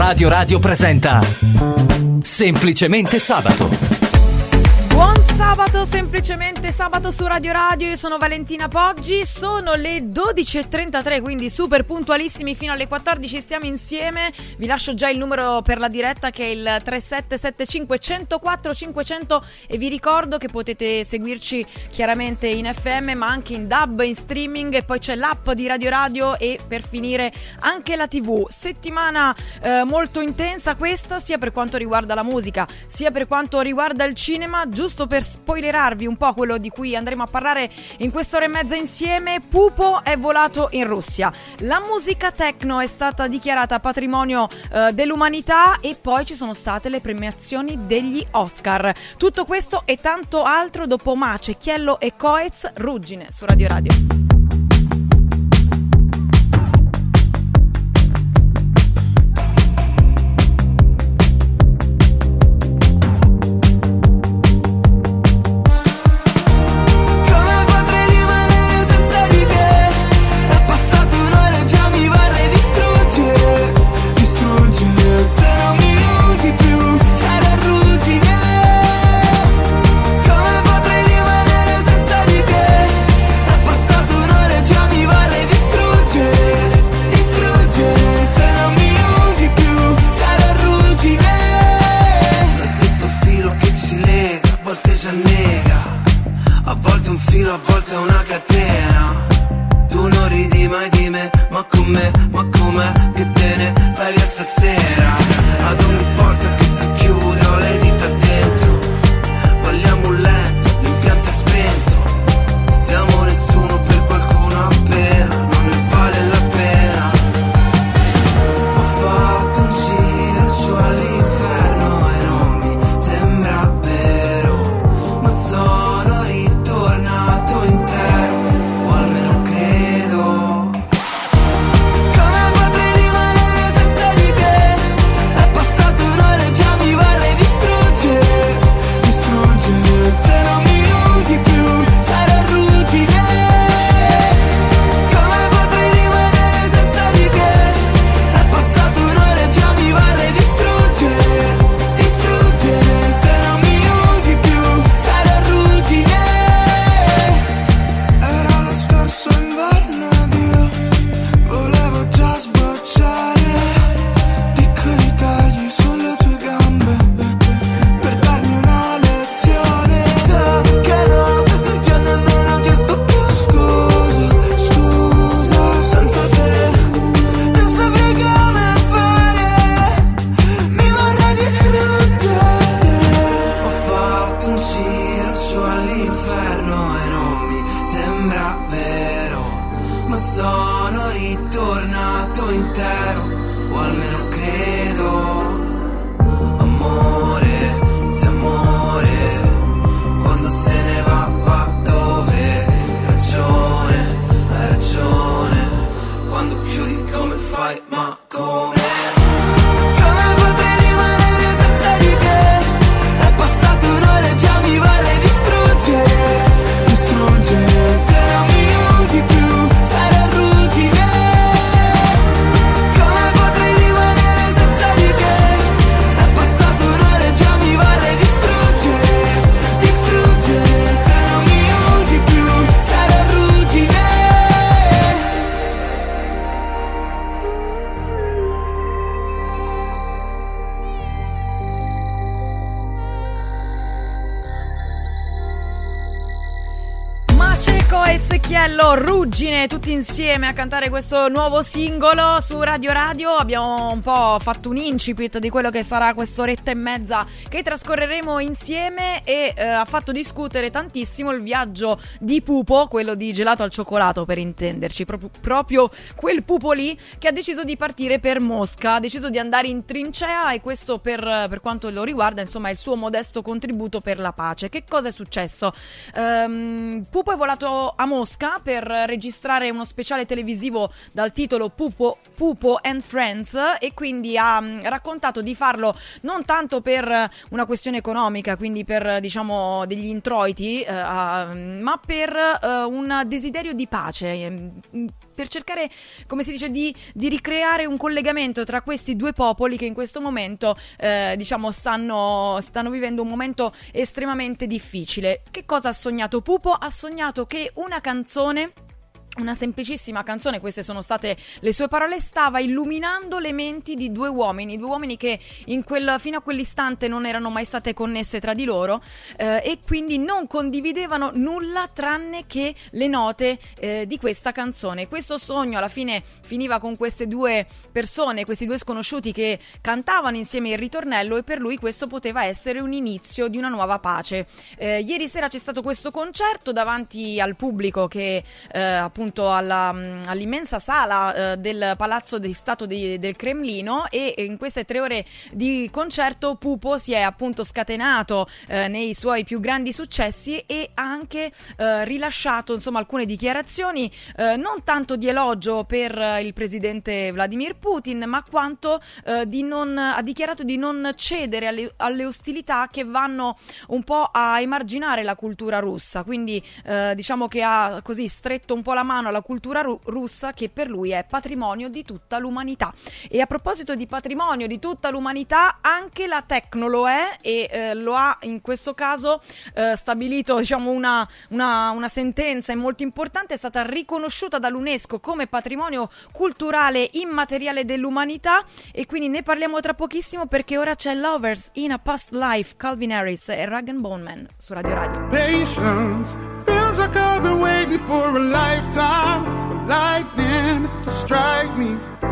Radio Radio presenta Semplicemente Sabato. Buon sabato, semplicemente sabato su Radio Radio. Io sono Valentina Poggi, sono le 12.33, quindi super puntualissimi fino alle 14, stiamo insieme. Vi lascio già il numero per la diretta che è il 3775 104 500 e vi ricordo che potete seguirci chiaramente in FM ma anche in DAB, in streaming, e poi c'è l'app di Radio Radio e per finire anche la TV. Settimana molto intensa questa, sia per quanto riguarda la musica sia per quanto riguarda il cinema. Giusto per spoilerarvi un po' quello di cui andremo a parlare in quest'ora e mezza insieme, Pupo è volato in Russia, la musica techno è stata dichiarata patrimonio dell'umanità e poi ci sono state le premiazioni degli Oscar. Tutto questo e tanto altro dopo Mace, Chiello e Coez, Ruggine su Radio Radio. A volte è una catena. Tu non ridi mai di me, ma com'è che te ne vai via stasera? Ad ogni porta che si chiude ho le dita dentro. Vogliamo un letto, l'impianto è spento. Siamo nessuno per qualcuno appena, non ne vale la pena. Ho fatto un giro giù all'inferno e non mi sembra vero, ma sono ritornato intero, o almeno credo. Come potrei rimanere senza di te? È passato un'ora e già mi vorrei distruggere, distruggere. Se non mi usi più sarò ruggine. Come potrei rimanere senza di te? È passato un'ora e già mi vorrei distruggere, distruggere. Se non mi usi più sarò ruggine. Era lo scorso inverno ed io volevo già sbocciare piccoli tagli sulle tue gambe per darmi una lezione. So che no, non ti ho nemmeno chiesto più scusa, scusa. Senza te non saprei come fare, mi vorrei distruggere. Ho fatto un giro giù all'inferno e non mi sembra vero, ma sono ritornato intero, o almeno credo. Amore, se amore, quando se ne va dove? Hai ragione, quando chiudi come fai, ma come? Come potrei rimanere senza di te? È passato un'ora e già mi vorrei distruggere, distruggere. Se non mi usi più sarò ruggine. Come potrei rimanere senza di te? È passato un'ora e già mi vorrei distruggere, distruggere. Se non mi usi più sarò ruggine. Mace, Coez e Chiello, Ruggine, tutti insieme a cantare questo nuovo singolo su Radio Radio. Abbiamo un po' fatto un incipit di quello che sarà quest'oretta e mezza che trascorreremo insieme e ha fatto discutere tantissimo il viaggio di Pupo, quello di Gelato al cioccolato per intenderci, proprio quel Pupo lì che ha deciso di partire per Mosca, ha deciso di andare in trincea e questo per quanto lo riguarda insomma è il suo modesto contributo per la pace. Che cosa è successo? Pupo è volato a Mosca per registrare uno speciale televisivo dal titolo Pupo and Friends e quindi ha raccontato di farlo non tanto per una questione economica, quindi per diciamo degli introiti, ma per un desiderio di pace. per cercare, come si dice, di ricreare un collegamento tra questi due popoli che in questo momento diciamo stanno vivendo un momento estremamente difficile. Che cosa ha sognato Pupo? Ha sognato che una canzone, una semplicissima canzone, queste sono state le sue parole, stava illuminando le menti di due uomini che fino a quell'istante non erano mai state connesse tra di loro, e quindi non condividevano nulla tranne che le note di questa canzone. Questo sogno alla fine finiva con queste due persone, questi due sconosciuti che cantavano insieme il ritornello, e per lui questo poteva essere un inizio di una nuova pace. Ieri sera c'è stato questo concerto davanti al pubblico che appunto all'immensa sala del Palazzo di Stato del Cremlino, e in queste 3 ore di concerto Pupo si è appunto scatenato nei suoi più grandi successi e ha anche rilasciato insomma alcune dichiarazioni, non tanto di elogio per il presidente Vladimir Putin, ma quanto ha dichiarato di non cedere alle ostilità che vanno un po' a emarginare la cultura russa. Quindi diciamo che ha così stretto un po' la mano alla cultura russa, che per lui è patrimonio di tutta l'umanità. E a proposito di patrimonio di tutta l'umanità, anche la techno lo è, e lo ha in questo caso stabilito, diciamo, una sentenza molto importante. È stata riconosciuta dall'UNESCO come patrimonio culturale immateriale dell'umanità, e quindi ne parliamo tra pochissimo, perché ora c'è Lovers in a Past Life, Calvin Harris e Rag & Bone Man su Radio Radio. Patience feels like I've been waiting for a lifetime, for lightning to strike me.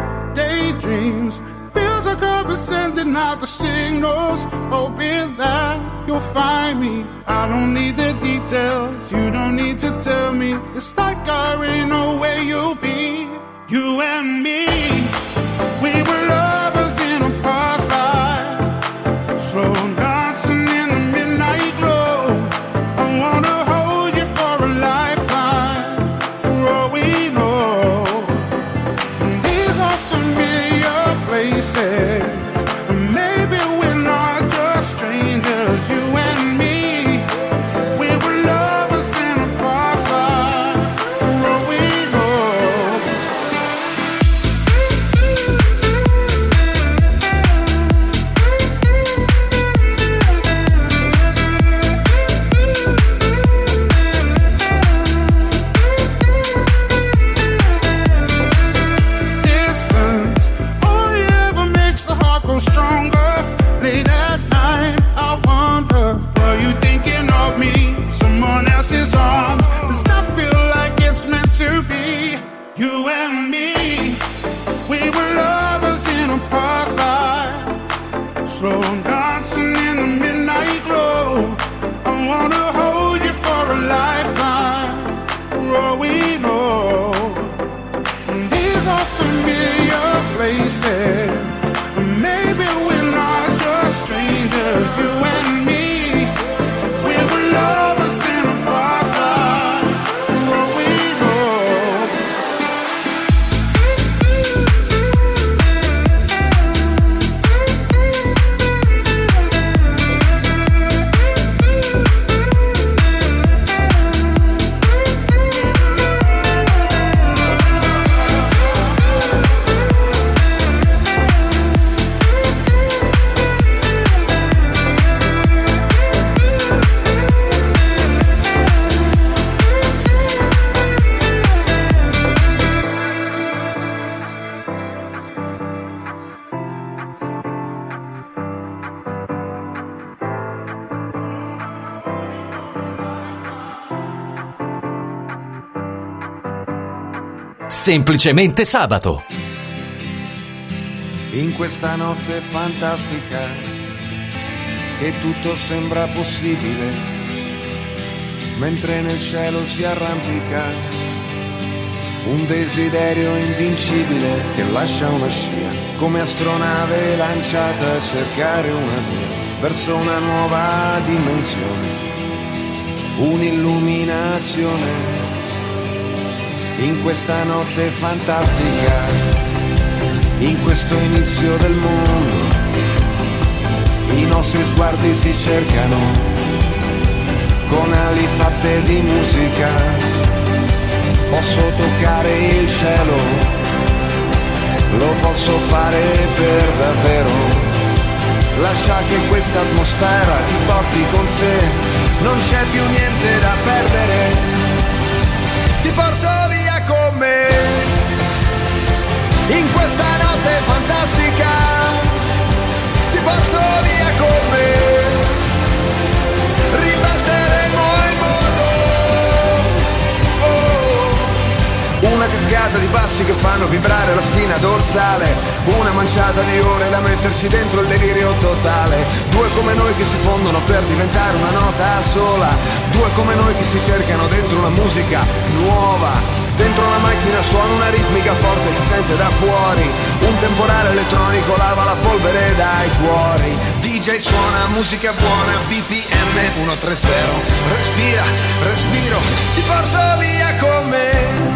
Daydreams feels like I've been sending out the signals, hoping that you'll find me. I don't need the details, you don't need to tell me. It's like I already know where you'll be. You and me, we were lovers in a past life, slow dancing in the midnight glow. I wanna hold you for a lifetime, for all we know. These are familiar places, maybe we're not just strangers. You and me, we were lovers in a past life, for all we know. Distance only ever makes the heart grow stronger. Late at night, I wonder, were you thinking of me? Someone else's arms, does that feel like it's meant to be? You and me, we were lovers in a past life, slow dancing in the midnight glow. I wanna hold you for a lifetime, for all we know. These are familiar places, maybe we're not just strangers. You and me, we were lovers in a past life, for all we know. Semplicemente sabato. In questa notte fantastica che tutto sembra possibile, mentre nel cielo si arrampica un desiderio invincibile che lascia una scia come astronave lanciata a cercare una via verso una nuova dimensione, un'illuminazione. In questa notte fantastica, in questo inizio del mondo, i nostri sguardi si cercano con ali fatte di musica, posso toccare il cielo, lo posso fare per davvero. Lascia che questa atmosfera ti porti con sé, non c'è più niente da perdere. Ti porto via con me, in questa notte fantastica. Ti porto via con me, ribalteremo il mondo. Una cascata di passi che fanno vibrare la spina dorsale, una manciata di ore da metterci dentro il delirio totale. Due come noi che si fondono per diventare una nota sola, due come noi che si cercano dentro una musica nuova. Dentro una macchina suona una ritmica forte, si sente da fuori, un temporale elettronico lava la polvere dai cuori. DJ suona musica buona, BPM 130. Respira, respiro, ti porto via con me,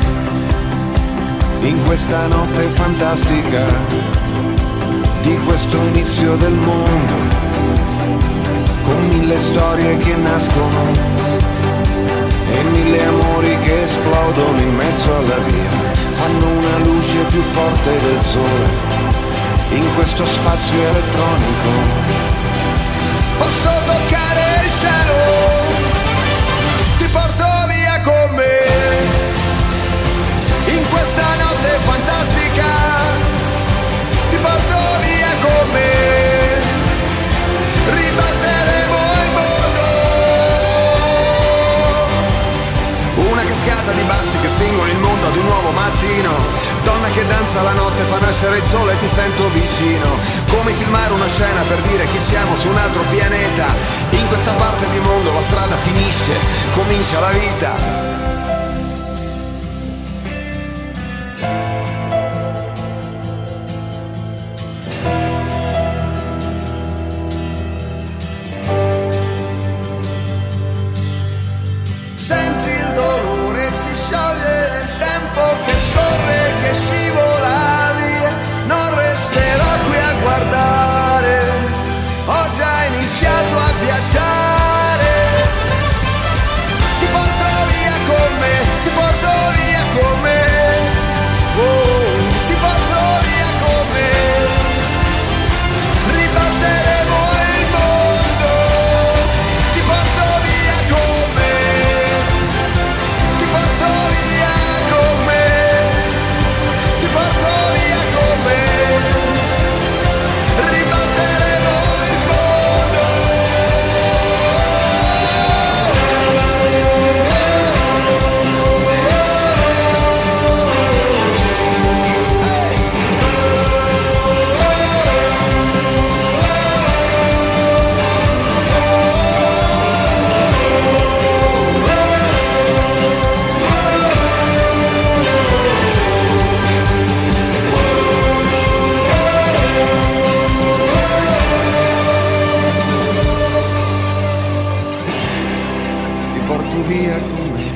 in questa notte fantastica di questo inizio del mondo, con mille storie che nascono e mille amori che esplodono in mezzo alla via, fanno una luce più forte del sole in questo spazio elettronico. Posso toccare il cielo, ti porto via con me, in questa notte fantastica. Ti porto via con me, ribalteremo il mondo. Una cascata di bassi che spingono il mondo ad un nuovo mattino. Donna che danza la notte, fa nascere il sole e ti sento vicino. Come filmare una scena per dire che siamo su un altro pianeta. In questa parte di mondo la strada finisce, comincia la vita. Senti il dolore, si scioglie nel tempo che scorre, che scivola via. Non resterò qui a guardare, ho già iniziato a viaggiare. Ti porto via con me, ti porto via con me, oh, ti porto via con me, ribalteremo il mondo. Ti porto via con me, ti porto via con me, ti porto via con me, ribalteremo il mondo. Ti porto via con me.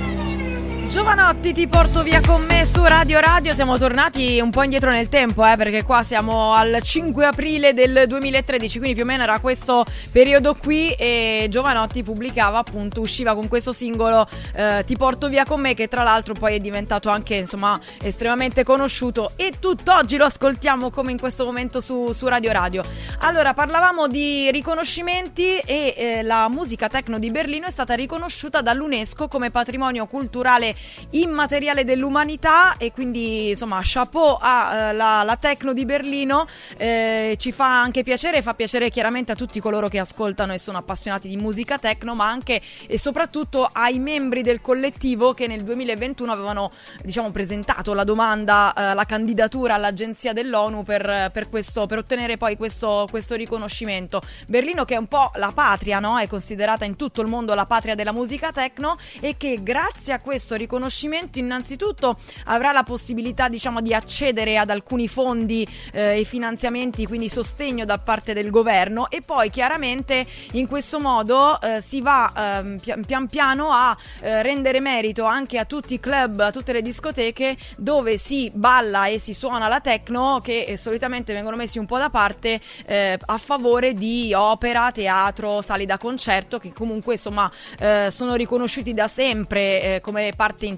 Giovanotti, ti porto via con me su Radio Radio. Siamo tornati un po' indietro nel tempo, perché qua siamo al 5 aprile del 2013, quindi più o meno era questo periodo qui, e Giovanotti pubblicava, appunto, usciva con questo singolo Ti porto via con me, che tra l'altro poi è diventato anche, insomma, estremamente conosciuto, e tutt'oggi lo ascoltiamo come in questo momento su Radio Radio. Allora, parlavamo di riconoscimenti e la musica techno di Berlino è stata riconosciuta dall'UNESCO come patrimonio culturale immateriale dell'umanità, e quindi, insomma, chapeau la techno di Berlino. Ci fa anche piacere, fa piacere chiaramente a tutti coloro che ascoltano e sono appassionati di musica techno, ma anche e soprattutto ai membri del collettivo che nel 2021 avevano, diciamo, presentato la domanda, la candidatura all'agenzia dell'ONU per ottenere poi questo riconoscimento. Berlino, che è un po' la patria, no? È considerata in tutto il mondo la patria della musica techno, e che grazie a questo riconoscimento innanzitutto avrà la possibilità, diciamo, di accedere ad alcuni fondi e finanziamenti, quindi sostegno da parte del governo, e poi chiaramente in questo modo si va pian piano a rendere merito anche a tutti i club, a tutte le discoteche dove si balla e si suona la techno, che solitamente vengono messi un po' da parte a favore di opera, teatro, sale da concerto, che comunque, insomma, sono riconosciuti da sempre come parte integrante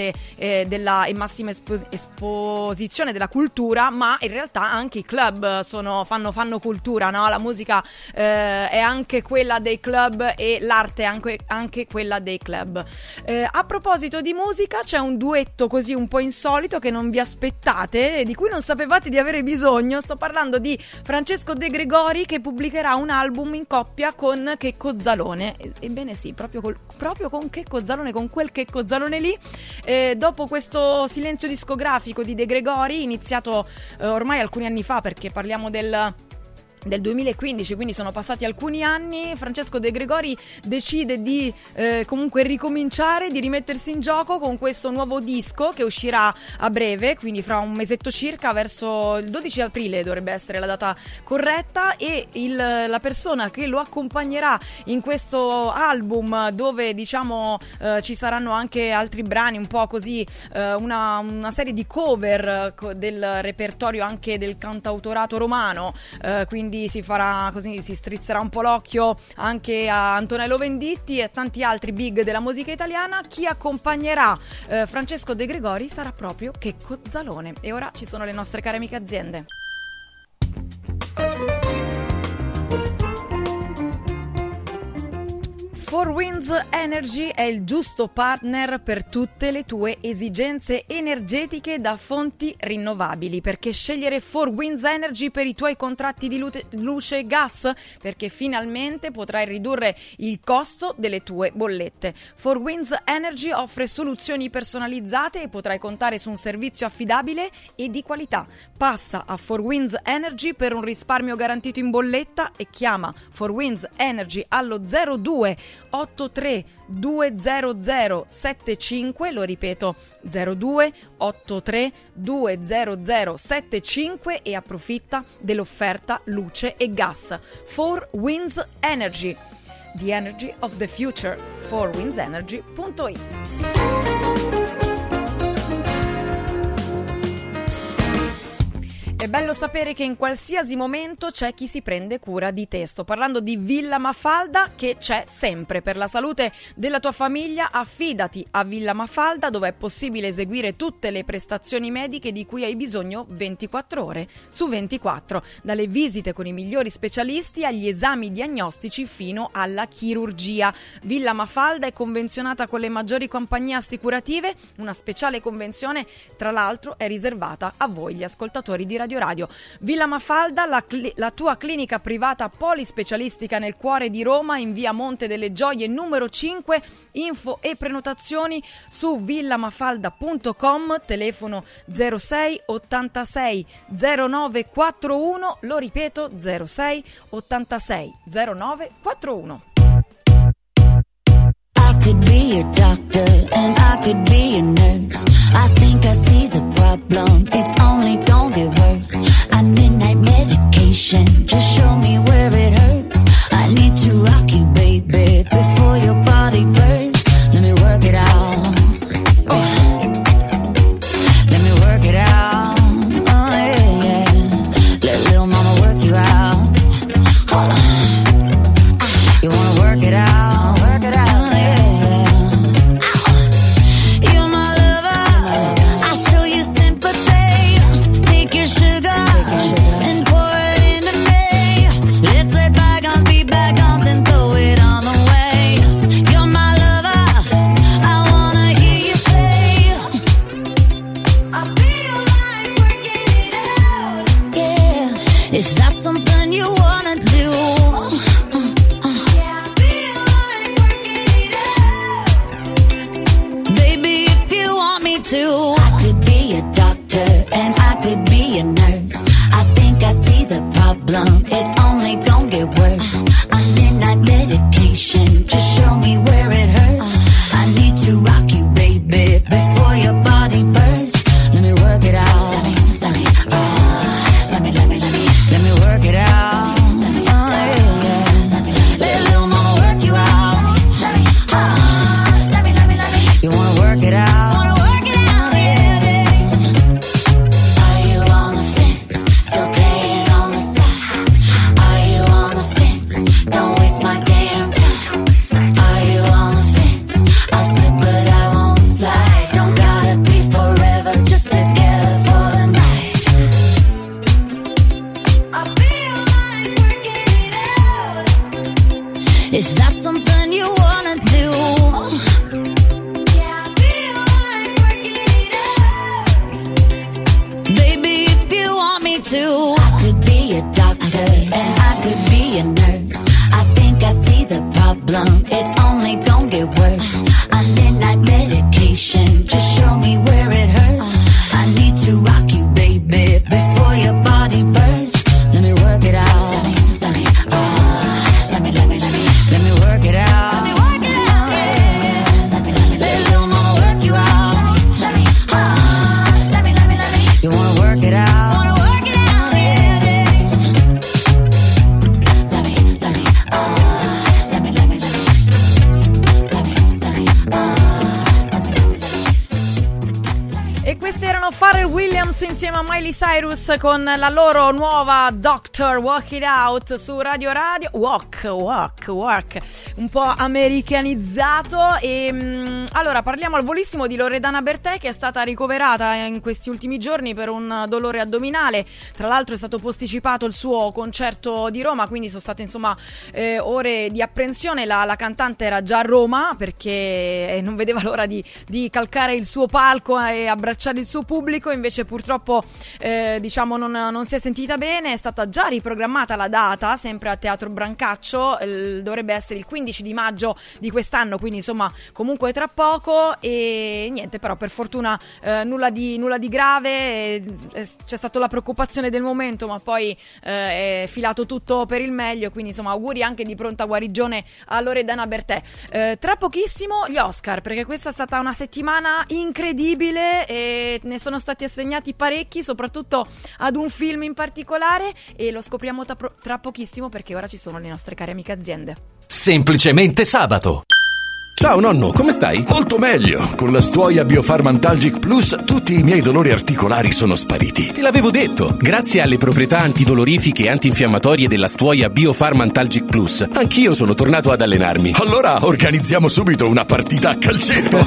arte e massima esposizione della cultura, ma in realtà anche i club fanno cultura, no? La musica è anche quella dei club e l'arte è anche quella dei club. A proposito di musica, c'è un duetto così un po' insolito che non vi aspettate e di cui non sapevate di avere bisogno. Sto parlando di Francesco De Gregori, che pubblicherà un album in coppia con Checco Zalone. Ebbene sì, proprio con Checco Zalone, con quel Checco Zalone lì. Dopo questo silenzio discografico di De Gregori, iniziato ormai alcuni anni fa, perché parliamo del 2015, quindi sono passati alcuni anni, Francesco De Gregori decide di comunque ricominciare, di rimettersi in gioco con questo nuovo disco che uscirà a breve, quindi fra un mesetto circa, verso il 12 aprile dovrebbe essere la data corretta, e la persona che lo accompagnerà in questo album, dove diciamo ci saranno anche altri brani un po' così, una serie di cover del repertorio anche del cantautorato romano, quindi si farà così, si strizzerà un po' l'occhio anche a Antonello Venditti e tanti altri big della musica italiana. Chi accompagnerà Francesco De Gregori sarà proprio Checco Zalone. E ora ci sono le nostre care amiche aziende. Four Winds Energy è il giusto partner per tutte le tue esigenze energetiche da fonti rinnovabili. Perché scegliere Four Winds Energy per i tuoi contratti di luce e gas? Perché finalmente potrai ridurre il costo delle tue bollette. Four Winds Energy offre soluzioni personalizzate e potrai contare su un servizio affidabile e di qualità. Passa a Four Winds Energy per un risparmio garantito in bolletta e chiama Four Winds Energy allo 02 83 200 75, lo ripeto 02 83 200 75, e approfitta dell'offerta luce e gas. Four Winds Energy, the energy of the future. fourwindsenergy.it. È bello sapere che in qualsiasi momento c'è chi si prende cura di te. Sto parlando di Villa Mafalda, che c'è sempre. Per la salute della tua famiglia, affidati a Villa Mafalda, dove è possibile eseguire tutte le prestazioni mediche di cui hai bisogno 24 ore su 24. Dalle visite con i migliori specialisti agli esami diagnostici fino alla chirurgia. Villa Mafalda è convenzionata con le maggiori compagnie assicurative. Una speciale convenzione, tra l'altro, è riservata a voi, gli ascoltatori di Radio Radio. Villa Mafalda, la tua clinica privata polispecialistica nel cuore di Roma, in via Monte delle Gioie numero 5. Info e prenotazioni su villamafalda.com, telefono 06 86 09 41, lo ripeto 06 86 09 41. I could be a doctor and I could be a nurse. I think I see the problem, it's only gonna get worse. I midnight medication, just show me where it hurts. I need to rock you, baby, before your body bursts. Let me work it out. Let me work it out. Oh yeah, yeah. Let little mama work you out. You wanna work it out? Work it out. I could be a doctor and I could be a nurse. I think I see the problem, it's only gonna get worse. I'm midnight medication, just show me where it hurts. I need to rock you, baby, before your body bursts. Let me work it out. Let me work it out. Oh yeah. Let little mama work you out. You wanna work it out? Is that something you wanna do? Yeah, I feel like working it out. Baby, if you want me to, I could be a doctor and I could be a nurse. I think I see the problem, it's only gonna get worse. A midnight medication, just show me where it hurts. I need to rock you, baby, before your body bursts. Let me work it out. Let me work it out. Little mama, work you out. You wanna work it out? E questi erano Pharrell Williams insieme a Miley Cyrus con la loro nuova Doctor, Walk It Out su Radio Radio. Walk, un po' americanizzato. E allora parliamo al volissimo di Loredana Bertè, che è stata ricoverata in questi ultimi giorni per un dolore addominale. Tra l'altro è stato posticipato il suo concerto di Roma, quindi sono state insomma ore di apprensione. La cantante era già a Roma perché non vedeva l'ora di calcare il suo palco e abbracciare il suo pubblico. Invece purtroppo diciamo non si è sentita bene. È stata già riprogrammata la data, sempre a Teatro Brancaccio, dovrebbe essere il 15 di maggio di quest'anno, quindi insomma comunque tra poco. E niente, però per fortuna nulla di grave. C'è stata la preoccupazione del momento, ma poi è filato tutto per il meglio, quindi insomma auguri anche di pronta guarigione a Loredana Bertè. Tra pochissimo gli Oscar, perché questa è stata una settimana incredibile e ne sono stati assegnati parecchi, soprattutto ad un film in particolare, e lo scopriamo tra pochissimo, perché ora ci sono le nostre care amiche aziende. Semplicemente sabato. Ciao nonno, come stai? Molto meglio. Con la Stuoia Biofarm Antalgic Plus tutti i miei dolori articolari sono spariti. Te l'avevo detto. Grazie alle proprietà antidolorifiche e antinfiammatorie della Stuoia Biofarm Antalgic Plus, anch'io sono tornato ad allenarmi. Allora organizziamo subito una partita a calcetto.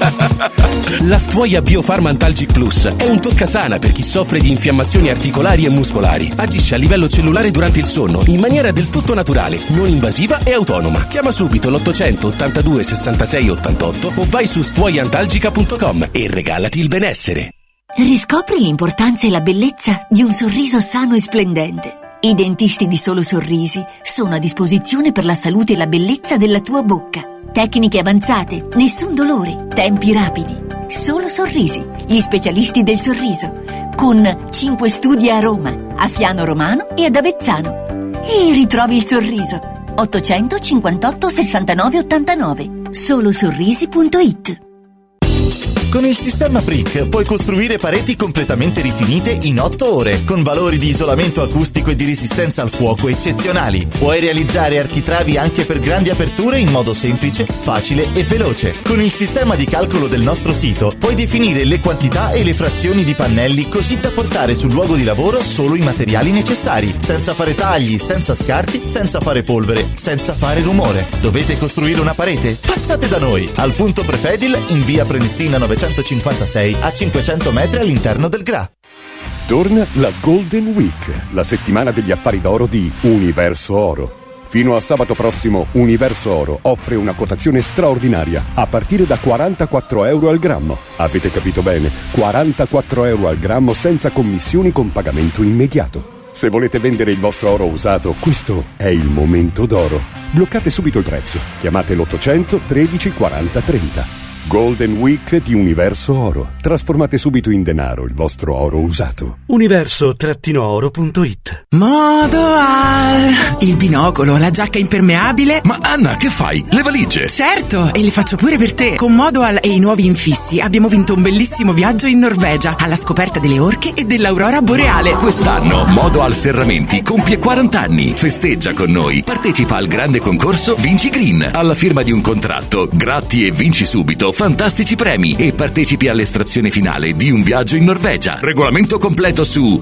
La Stuoia Biofarm Antalgic Plus è un toccasana per chi soffre di infiammazioni articolari e muscolari. Agisce a livello cellulare durante il sonno in maniera del tutto naturale, non invasiva e autonoma. Chiama subito l'800 82 66 88 o vai su stuoiantalgica.com e regalati il benessere. Riscopri l'importanza e la bellezza di un sorriso sano e splendente. I dentisti di Solo Sorrisi sono a disposizione per la salute e la bellezza della tua bocca. Tecniche avanzate, nessun dolore, tempi rapidi. Solo Sorrisi, gli specialisti del sorriso, con 5 studi a Roma, a Fiano Romano e ad Avezzano. E ritrovi il sorriso. 858 69 89. Solosorrisi.it. Con il sistema Brick puoi costruire pareti completamente rifinite in 8 ore, con valori di isolamento acustico e di resistenza al fuoco eccezionali. Puoi realizzare architravi anche per grandi aperture in modo semplice, facile e veloce. Con il sistema di calcolo del nostro sito puoi definire le quantità e le frazioni di pannelli così da portare sul luogo di lavoro solo i materiali necessari, senza fare tagli, senza scarti, senza fare polvere, senza fare rumore. Dovete costruire una parete? Passate da noi, al punto Prefedil in via Prenestina 956 a 500 metri all'interno del GRA. Torna la Golden Week, la settimana degli affari d'oro di Universo Oro. Fino a sabato prossimo, Universo Oro offre una quotazione straordinaria a partire da 44 euro al grammo. Avete capito bene? 44 euro al grammo senza commissioni, con pagamento immediato. Se volete vendere il vostro oro usato, questo è il momento d'oro. Bloccate subito il prezzo. Chiamate l'800 13 40 30. Golden Week di Universo Oro. Trasformate subito in denaro il vostro oro usato. Universo-oro.it. Modoal. Il binocolo, la giacca impermeabile. Ma Anna, che fai? Le valigie? Certo, e le faccio pure per te. Con Modoal e i nuovi infissi abbiamo vinto un bellissimo viaggio in Norvegia, alla scoperta delle orche e dell'aurora boreale. Quest'anno Modoal Serramenti compie 40 anni. Festeggia con noi. Partecipa al grande concorso Vinci Green. Alla firma di un contratto, gratti e vinci subito fantastici premi e partecipi all'estrazione finale di un viaggio in Norvegia. Regolamento completo su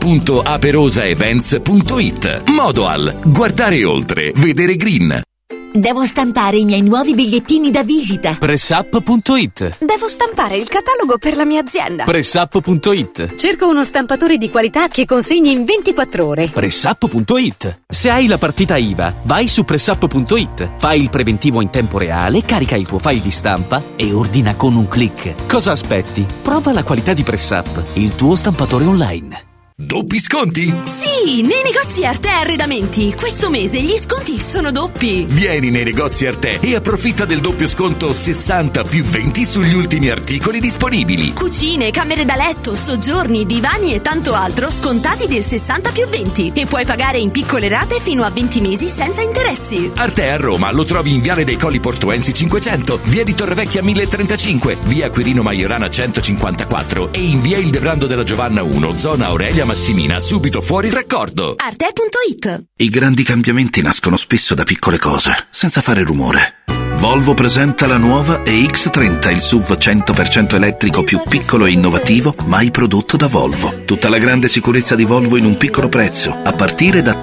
www.vincigreenmodoal.aperosaevents.it. Modoal, guardare oltre, vedere green. Devo stampare i miei nuovi bigliettini da visita. Pressup.it. Devo stampare il catalogo per la mia azienda. Pressup.it. Cerco uno stampatore di qualità che consegni in 24 ore. Pressup.it. Se hai la partita IVA, vai su Pressup.it, fai il preventivo in tempo reale, carica il tuo file di stampa e ordina con un click. Cosa aspetti? Prova la qualità di Pressup, il tuo stampatore online. Doppi sconti? Sì, nei negozi Arte Arredamenti. Questo mese gli sconti sono doppi. Vieni nei negozi Arte e approfitta del doppio sconto 60+20 sugli ultimi articoli disponibili. Cucine, camere da letto, soggiorni, divani e tanto altro scontati del 60+20. E puoi pagare in piccole rate fino a 20 mesi senza interessi. Arte a Roma lo trovi in Viale dei Colli Portuensi 500, via di Torrevecchia 1035, via Quirino Maiorana 154 e in via Ildebrando della Giovanna 1, zona Aurelia Massimina, subito fuori il raccordo. Arte.it. I grandi cambiamenti nascono spesso da piccole cose, senza fare rumore. Volvo presenta la nuova EX30, il SUV 100% elettrico più piccolo e innovativo mai prodotto da Volvo. Tutta la grande sicurezza di Volvo in un piccolo prezzo, a partire da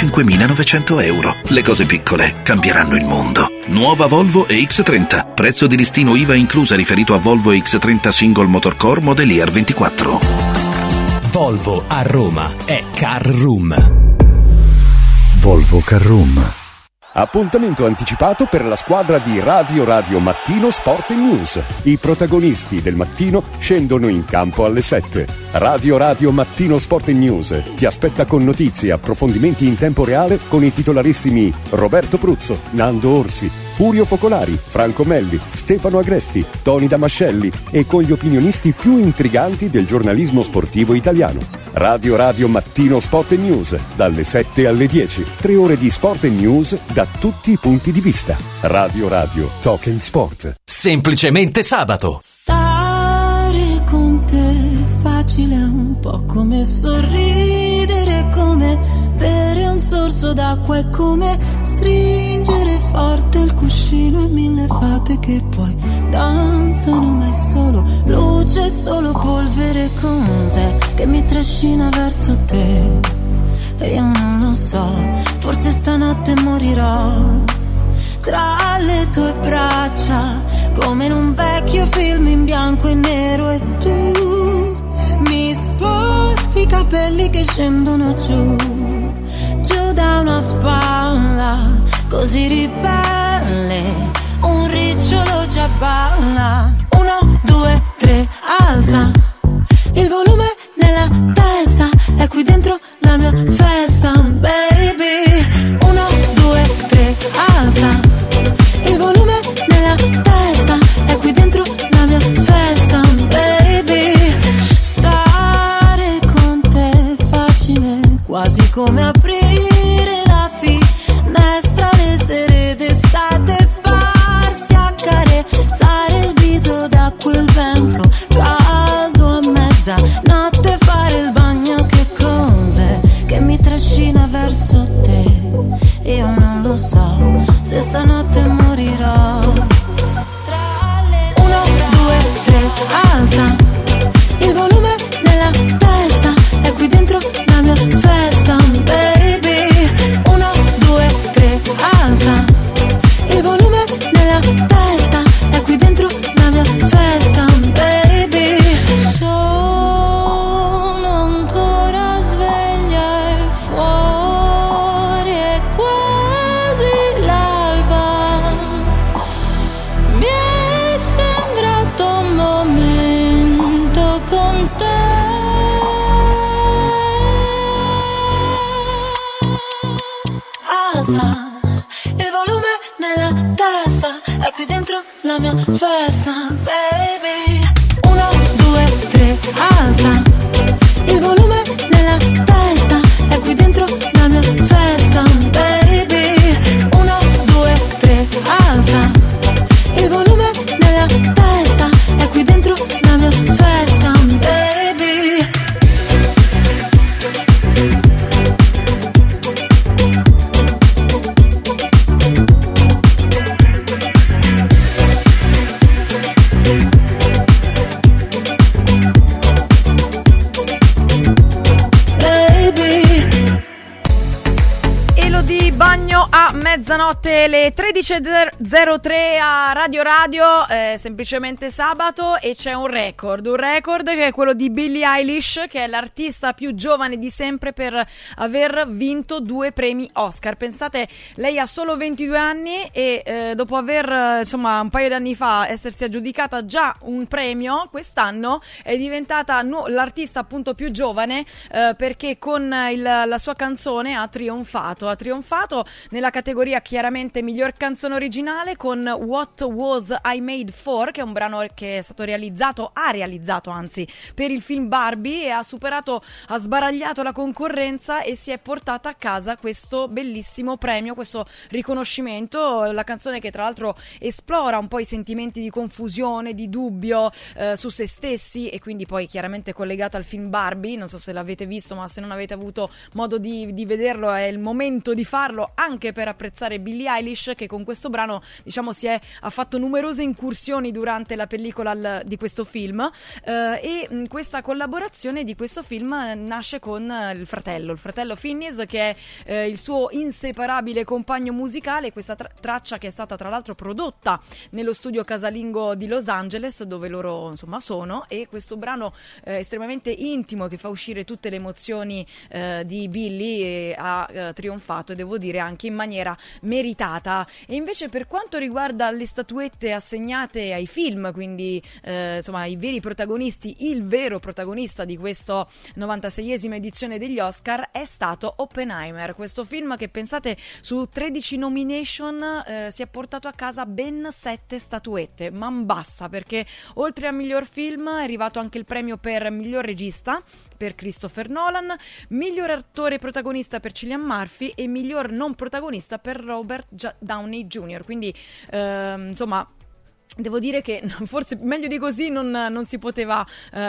35.900 euro. Le cose piccole cambieranno il mondo. Nuova Volvo EX30, prezzo di listino IVA inclusa riferito a Volvo EX30 Single Motor Core Model 24. Volvo a Roma è Car Room. Volvo Car Room. Appuntamento anticipato per la squadra di Radio Mattino Sport e News. I protagonisti del mattino scendono in campo alle 7. Radio Mattino Sport e News ti aspetta con notizie e approfondimenti in tempo reale con i titolarissimi Roberto Pruzzo, Nando Orsi, Furio Focolari, Franco Melli, Stefano Agresti, Toni Damascelli e con gli opinionisti più intriganti del giornalismo sportivo italiano. Radio Mattino Sport e News, dalle 7 alle 10. 3 ore di sport e news da tutti i punti di vista. Radio Talk and Sport. Semplicemente sabato. Stare con te facile, un po' come sorridere, come bere un sorso d'acqua, è come stringere forte il cuscino e 1000 fate che poi danzano, ma è solo luce, solo polvere. Cos'è che mi trascina verso te? E io non lo so, forse stanotte morirò tra le tue braccia, come in un vecchio film in bianco e nero, e tu mi sposti i capelli che scendono giù da una spalla, così ribelle, un ricciolo già balla. 1, 2, 3, alza il volume nella testa, è qui dentro la mia festa, baby. 1, 2, 3, alza il volume nella testa, è qui dentro la mia festa, baby. Stare con te è facile, quasi come aprire la finestra le sere d'estate, farsi accarezzare il viso da quel vento caldo a mezzanotte, fare il bagno. Che cos'è che mi trascina verso te? Io non lo so, se stanotte morirò. 1, 2, 3, alza il volume nella testa, è qui dentro la mia festa, baby. 1, 2, 3, alza il volume nella testa, è qui dentro la mia festa, baby. Sono ancora sveglia e fuori è quasi l'alba, mi è sembrato un momento già mezzanotte, le 13.03 a Radio, semplicemente sabato, e c'è un record che è quello di Billie Eilish, che è l'artista più giovane di sempre per aver vinto 2 premi Oscar. Pensate, lei ha solo 22 anni e dopo aver, insomma, un paio di anni fa essersi aggiudicata già un premio, quest'anno è diventata l'artista appunto più giovane, perché con la sua canzone ha trionfato nella categoria chiaramente miglior canzone originale con What Was I Made For, che è un brano che è stato ha realizzato per il film Barbie, e ha sbaragliato la concorrenza e si è portata a casa questo bellissimo premio, questo riconoscimento. La canzone che tra l'altro esplora un po' i sentimenti di confusione, di dubbio su se stessi, e quindi poi chiaramente collegata al film Barbie. Non so se l'avete visto, ma se non avete avuto modo di vederlo, è il momento di farlo, anche per apprezzare Billie Eilish, che con questo brano, diciamo, ha fatto numerose incursioni durante la pellicola di questo film, e questa collaborazione di questo film nasce con il fratello Finneas, che è il suo inseparabile compagno musicale. Questa traccia, che è stata tra l'altro prodotta nello studio casalingo di Los Angeles, dove loro insomma sono, e questo brano estremamente intimo, che fa uscire tutte le emozioni di Billie, ha trionfato, e devo dire anche in maniera meritata. E invece, per quanto riguarda le statuette assegnate ai film, quindi insomma i veri protagonisti, il vero protagonista di questo 96esima edizione degli Oscar è stato Oppenheimer, questo film che, pensate, su 13 nomination si è portato a casa ben 7 statuette, man bassa, perché oltre a miglior film è arrivato anche il premio per miglior regista per Christopher Nolan, miglior attore protagonista per Cillian Murphy e miglior non protagonista per Robert Downey Jr. Quindi insomma, devo dire che forse meglio di così non si poteva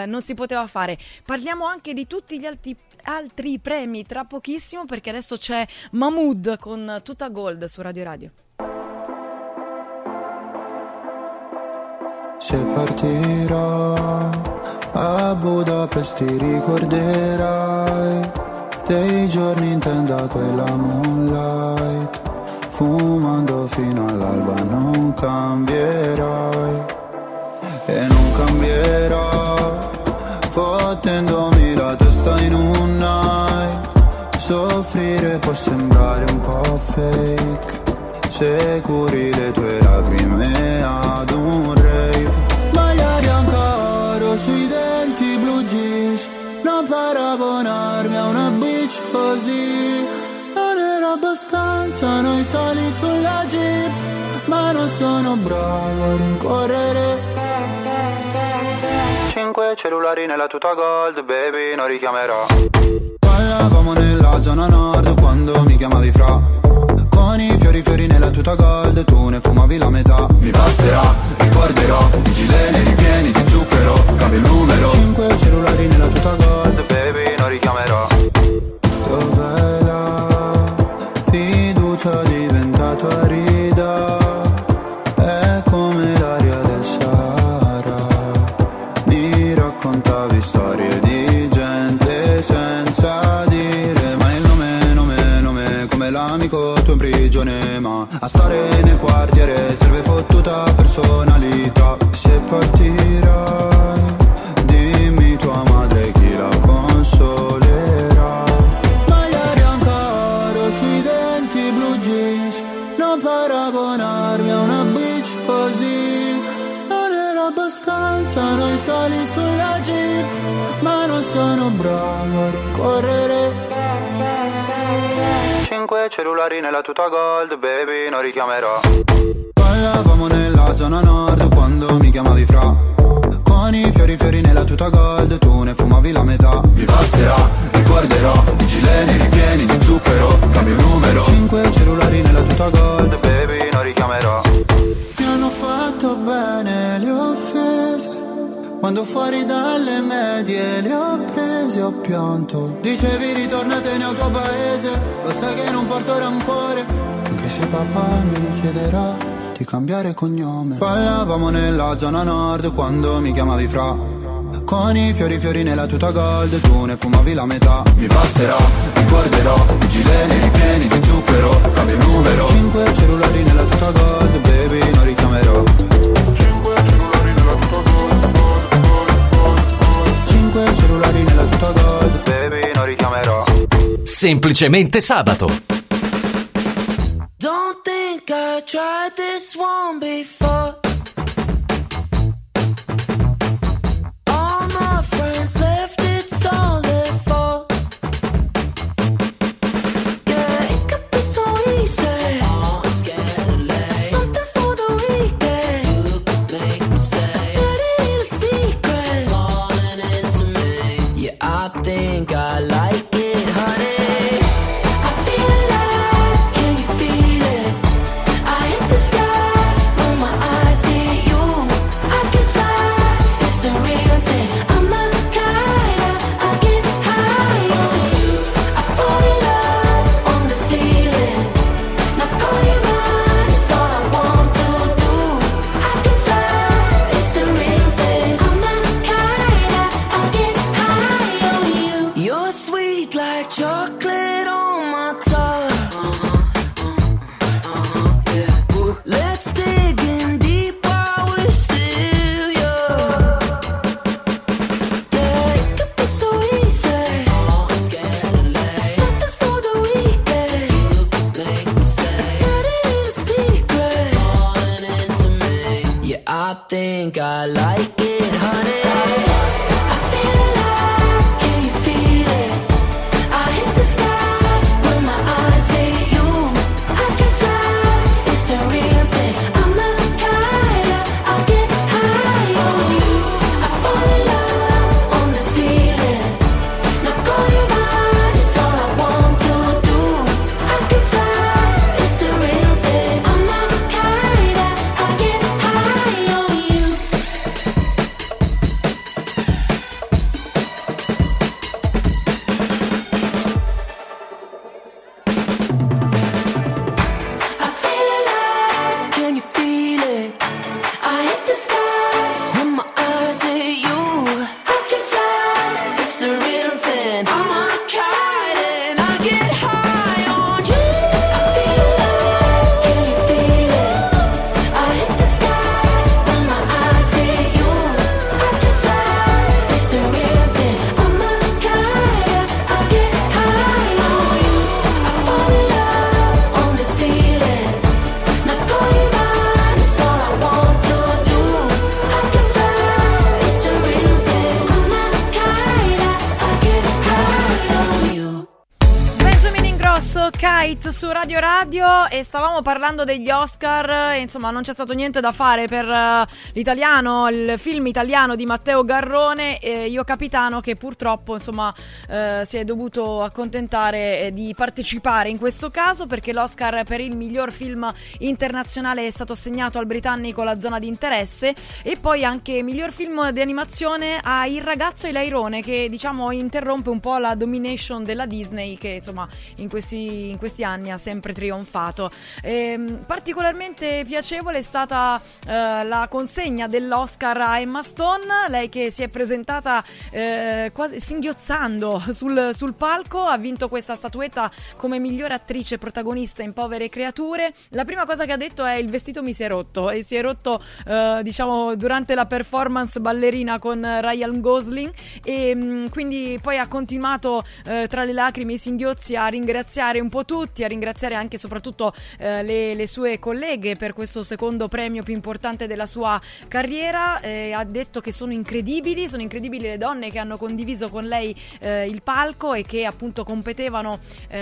fare. Parliamo anche di tutti gli altri premi tra pochissimo, perché adesso c'è Mahmood con Tuta Gold su Radio. Se partirò a Budapest ti ricorderai dei giorni in tenda e la moonlight, fumando fino all'alba. Non cambierai e non cambierò, fottendomi la testa in un night. Soffrire può sembrare un po' fake, se curi le tue lacrime ad un rave. Maglia bianca oro sui denti, blue jeans, non paragonarmi a una bitch così. Non era abbastanza noi soli sulla jeep, ma non sono bravo a rincorrere. 5 cellulari nella tuta gold, baby, non richiamerò. Parlavamo nella zona nord quando mi chiamavi fra. Con i fiori nella tuta gold, tu ne fumavi la metà. Mi passerà, ricorderò i gileni ripieni di zucchero, cambio il numero. 5 cellulari nella tuta gold, baby, non richiamerò. Dov'è la fiducia diventata rida? È come l'aria del Sahara. Mi raccontavi storie di gente senza dire mai il nome, come l'amico tuo in prigione. Ma a stare nel quartiere serve fottuta personalità. Se partirai, dimmi tua madre chi la consolerà. Maglia bianca oro sui denti, blue jeans, non paragonarmi a una bitch così. Non era abbastanza noi soli sulla jeep, ma non sono bravo a rincorrere. 5 cellulari nella tuta gold, baby, non richiamerò. Parlavamo nella zona nord quando mi chiamavi fra. Con i fiori nella tuta gold, tu ne fumavi la metà. Mi passerà, ricorderò i gileni ripieni di zucchero, cambio il numero. 5 cellulari nella tuta gold, baby, non richiamerò. Mi hanno fatto bene le offese, quando fuori dalle medie le ho prese, ho pianto. Dicevi ritornatene al tuo paese, lo sai che non porto rancore, anche se papà mi richiederà di cambiare cognome. Parlavamo nella zona nord quando mi chiamavi fra. bocconi, fiori fiori nella tuta gold. Tu ne fumavi la metà. Mi passerà, ricorderò i gilet ripieni di zucchero. Cambio il numero. 5 cellulari nella tuta gold, baby, non richiamerò. 5 cellulari nella tuta gold, baby, non richiamerò. Semplicemente sabato. Don't think I tried this one before. All my friends left, it's all their fault. Yeah, it could be so easy. Oh, it's getting late. Something for the weekend. You could make me stay. But it ain't a secret. Falling into me. Yeah, I think I like it, honey. Chocolate on my tongue. Yeah. Let's dig in deep while we're still young. Yeah, it could be so easy. Oh, it's getting late. Something for the weekend. You could make me stay. But it ain't a secret. Falling into me. Yeah, I think I like it, honey. Kite su Radio Radio, e stavamo parlando degli Oscar e insomma non c'è stato niente da fare per l'italiano, il film italiano di Matteo Garrone, Io Capitano, che purtroppo insomma si è dovuto accontentare di partecipare in questo caso, perché l'Oscar per il miglior film internazionale è stato assegnato al britannico La Zona di Interesse, e poi anche miglior film di animazione a Il Ragazzo e l'Airone, che diciamo interrompe un po' la domination della Disney, che insomma in questi anni ha sempre trionfato. Particolarmente piacevole è stata la consegna dell'Oscar a Emma Stone, lei che si è presentata quasi singhiozzando sul palco, ha vinto questa statuetta come migliore attrice protagonista in Povere Creature. La prima cosa che ha detto è: il vestito mi si è rotto, e si è rotto diciamo durante la performance ballerina con Ryan Gosling, e quindi poi ha continuato tra le lacrime e i singhiozzi a ringraziare un po' tutti, a ringraziare anche e soprattutto le sue colleghe per questo secondo premio più importante della sua carriera. Ha detto che sono incredibili le donne che hanno condiviso con lei il palco e che appunto competevano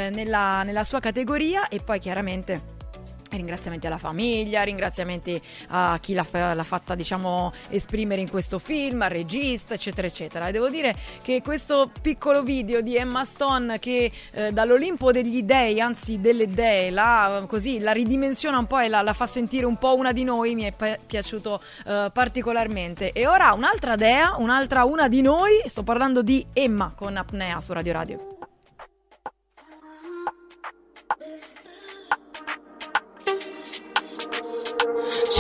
nella sua categoria, e poi chiaramente ringraziamenti alla famiglia, ringraziamenti a chi l'ha fatta diciamo esprimere in questo film, al regista, eccetera eccetera. E devo dire che questo piccolo video di Emma Stone, che dall'Olimpo degli dei, anzi delle dee, la ridimensiona un po' e la fa sentire un po' una di noi, mi è piaciuto particolarmente. E ora un'altra dea, una di noi, sto parlando di Emma con Apnea su Radio Radio.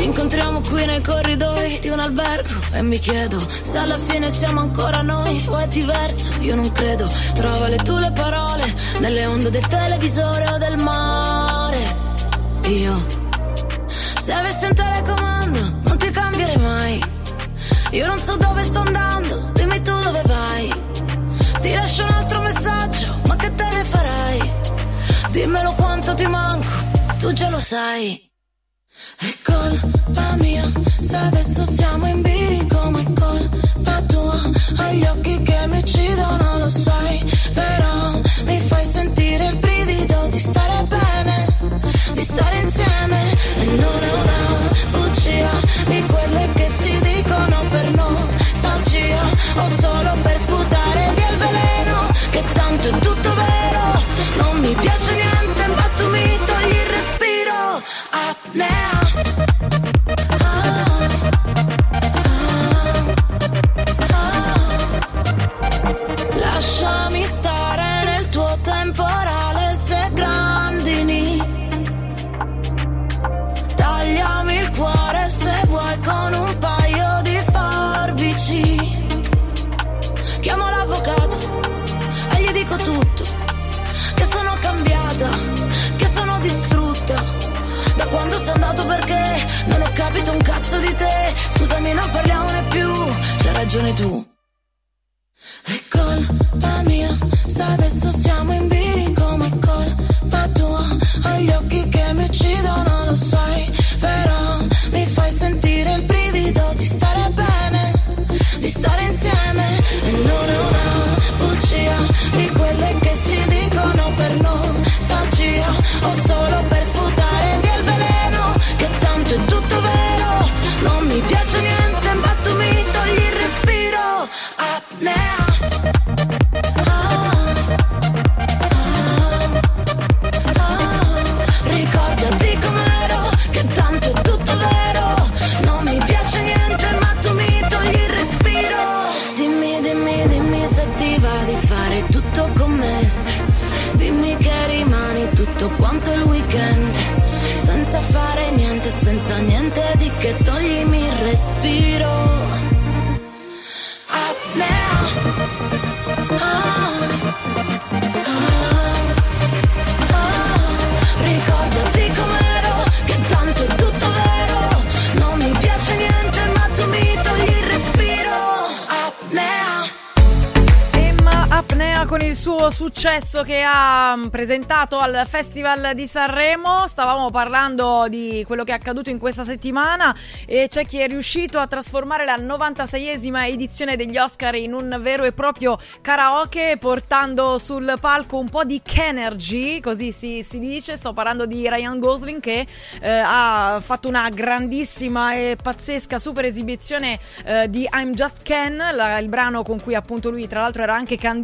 incontriamo qui nei corridoi di un albergo e mi chiedo se alla fine siamo ancora noi o è diverso. Io non credo, trova le tue parole nelle onde del televisore o del mare. Io, se avessi un telecomando non ti cambierei mai. Io non so dove sto andando, dimmi tu dove vai. Ti lascio un altro messaggio, ma che te ne farai? Dimmelo quanto ti manco, tu già lo sai. È colpa mia, se adesso siamo in bilico, ma è colpa tua. Hai gli occhi che mi uccidono, lo sai. Però mi fai sentire il brivido di stare bene, di stare insieme. E non è una bugia di quelle che si dicono per nostalgia, o solo per sputare via il veleno, che tanto è tutto vero. Non mi piace niente, ma tu mi togli il respiro. Apnea. Lasciami stare nel tuo temporale se grandini. Tagliami il cuore se vuoi con un paio di forbici. Chiamo l'avvocato e gli dico tutto, che sono cambiata, che sono distrutta da quando sei andato, perché non ho capito un cazzo di te. Scusami, non parliamone più, c'hai ragione tu. È colpa mia, se adesso siamo in bilico, ma è colpa tua. Hai gli occhi che mi uccidono, lo sai. Però mi fai sentire il brivido di stare bene, di stare insieme. E non è una bugia di quelle che si dicono per nostalgia, o solo per sputare via il veleno, che tanto è tutto vero. Non mi piace niente, ma tu mi togli il respiro. Apnea. Ricordati com'ero, che tanto è tutto vero. Non mi piace niente, ma tu mi togli il respiro. Dimmi, dimmi, dimmi se ti va di fare tutto con me. Dimmi che rimani tutto quanto il weekend, senza fare niente, senza niente di che, toglimi il respiro. Apnea. Ricordati com'ero, che tanto è tutto vero. Non mi piace niente, ma tu mi togli il respiro. Apnea. Apnea con il suo successo che ha presentato al Festival di Sanremo. Stavamo parlando di quello che è accaduto in questa settimana e c'è chi è riuscito a trasformare la 96esima edizione degli Oscar in un vero e proprio karaoke, portando sul palco un po' di Kenergy, così si dice. Sto parlando di Ryan Gosling, che ha fatto una grandissima e pazzesca super esibizione di I'm Just Ken, il brano con cui appunto lui tra l'altro era anche candidato,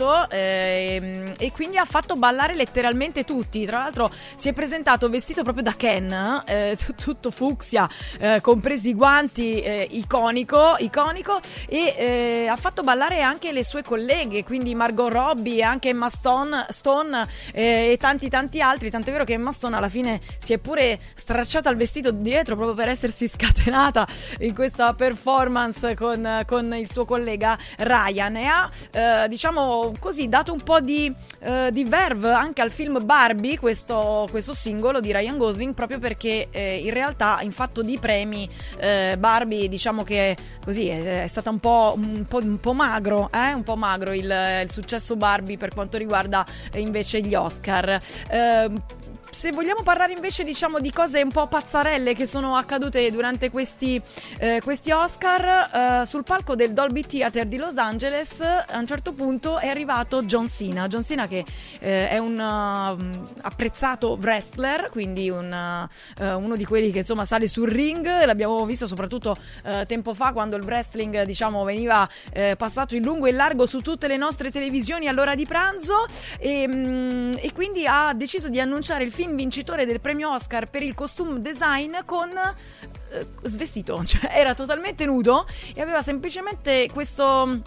e quindi ha fatto ballare letteralmente tutti. Tra l'altro si è presentato vestito proprio da Ken, tutto fucsia, compresi i guanti, iconico, e ha fatto ballare anche le sue colleghe, quindi Margot Robbie e anche Emma Stone e tanti altri, tant'è vero che Emma Stone alla fine si è pure stracciata il vestito dietro proprio per essersi scatenata in questa performance con il suo collega Ryan, e ha diciamo così dato un po' di verve anche al film Barbie, questo singolo di Ryan Gosling, proprio perché in realtà in fatto di premi Barbie, diciamo che così è stata un po' magro, un po' magro il successo Barbie per quanto riguarda invece gli Oscar. Se vogliamo parlare invece, diciamo, di cose un po' pazzarelle che sono accadute durante questi Oscar, sul palco del Dolby Theatre di Los Angeles a un certo punto è arrivato John Cena che è un apprezzato wrestler, quindi uno di quelli che insomma sale sul ring. L'abbiamo visto soprattutto tempo fa, quando il wrestling, diciamo, veniva passato in lungo e in largo su tutte le nostre televisioni all'ora di pranzo, e quindi ha deciso di annunciare il film vincitore del premio Oscar per il costume design con svestito, cioè era totalmente nudo e aveva semplicemente questo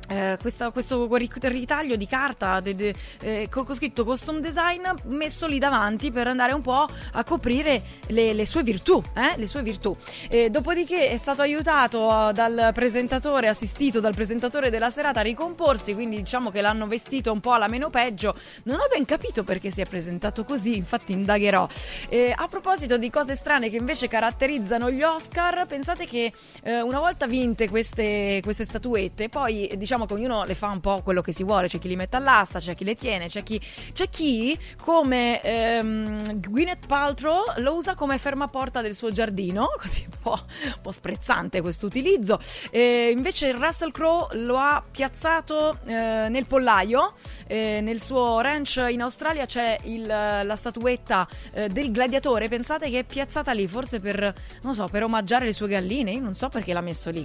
questo ritaglio di carta con scritto custom design messo lì davanti per andare un po' a coprire le sue virtù, dopodiché è stato aiutato dal presentatore, assistito dal presentatore della serata a ricomporsi, quindi diciamo che l'hanno vestito un po' alla meno peggio. Non ho ben capito perché si è presentato così, infatti indagherò. A proposito di cose strane che invece caratterizzano gli Oscar, pensate che una volta vinte queste statuette, poi diciamo che ognuno le fa un po' quello che si vuole, c'è chi li mette all'asta, c'è chi le tiene, c'è chi come Gwyneth Paltrow lo usa come fermaporta del suo giardino, così un po' sprezzante questo utilizzo. Invece il Russell Crowe lo ha piazzato nel pollaio, nel suo ranch in Australia c'è la statuetta del gladiatore, pensate che è piazzata lì forse per omaggiare le sue galline. Io non so perché l'ha messo lì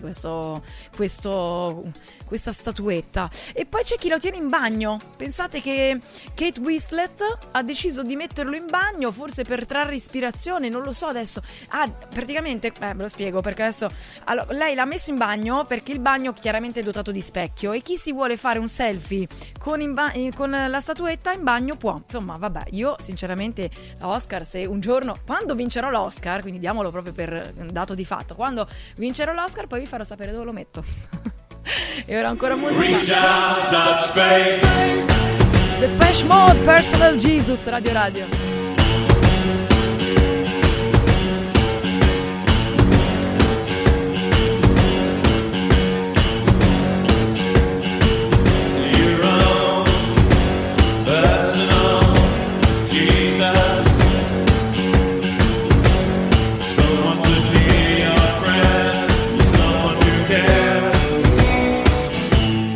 questa statuetta. E poi c'è chi lo tiene in bagno. Pensate che Kate Winslet ha deciso di metterlo in bagno, forse per trarre ispirazione, non lo so adesso. Praticamente ve lo spiego, perché adesso lei l'ha messo in bagno perché il bagno chiaramente è dotato di specchio, e chi si vuole fare un selfie con la statuetta in bagno può. Insomma, vabbè, io sinceramente Oscar, se un giorno, quando vincerò l'Oscar, quindi diamolo proprio per un dato di fatto, quando vincerò l'Oscar poi vi farò sapere dove lo metto. E ora ancora musica. Depeche Mode, Personal Jesus, Radio.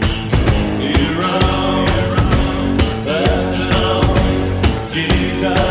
Jesus.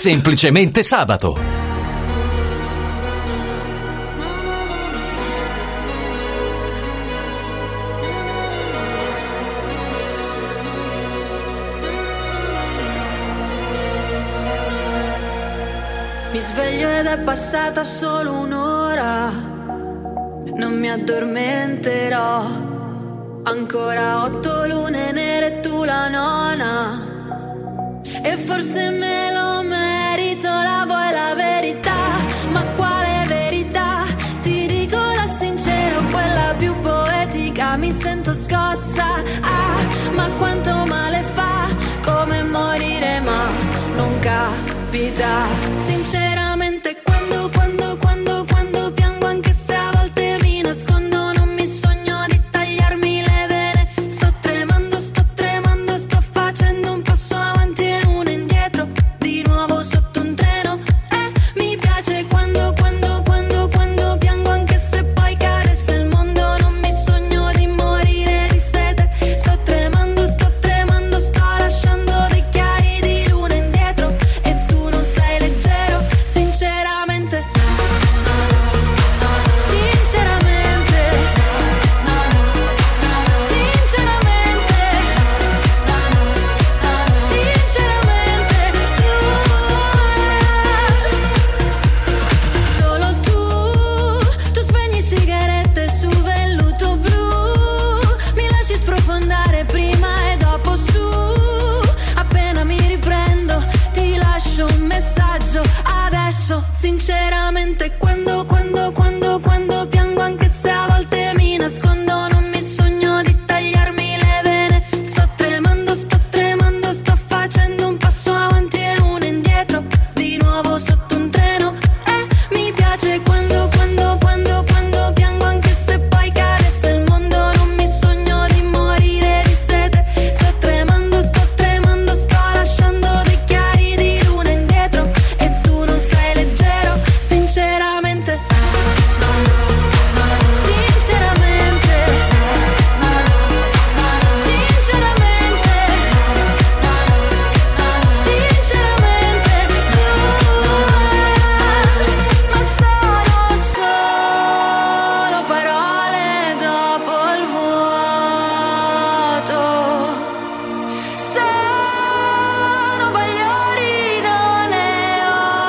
semplicemente sabato. Mi sveglio ed è passata solo un'ora, non mi addormenterò. Ancora 8 lune nere e tu la nona, e forse me lo merito, la vuoi la verità? Ma quale verità? Ti dico la sincera, quella più poetica, mi sento scossa, ma quanto male fa, come morire ma non capita. Sinceramente quando piango, anche se a volte mi nascondo, non mi sogno di tagliarmi le vene. Sto tremando, sto facendo un passo avanti e uno indietro, di nuovo sotto un treno. Mi piace quando piango, anche se poi cadesse il mondo, non mi sogno di morire di sete. Sto tremando, sto lasciando dei chiari di luna indietro, e tu non sei leggero. Sinceramente, solo tu spegni sigarette su velluto blu, mi lasci sprofondare prima e dopo su. Appena mi riprendo ti lascio un messaggio adesso. Sinceramente quando piango, anche se a volte mi nascondo, non mi sogno di tagliarmi le vene. Sto tremando, sto facendo un passo avanti e uno indietro, di nuovo sotto un treno. Mi piace quando piango, anche se poi cadesse il mondo, non mi sogno di morire di sete. Sto tremando, sto lasciando dei chiari di luna indietro, e tu non sei leggero. Sinceramente, ma sono solo parole dopo il vuoto. Sono bagliori, non è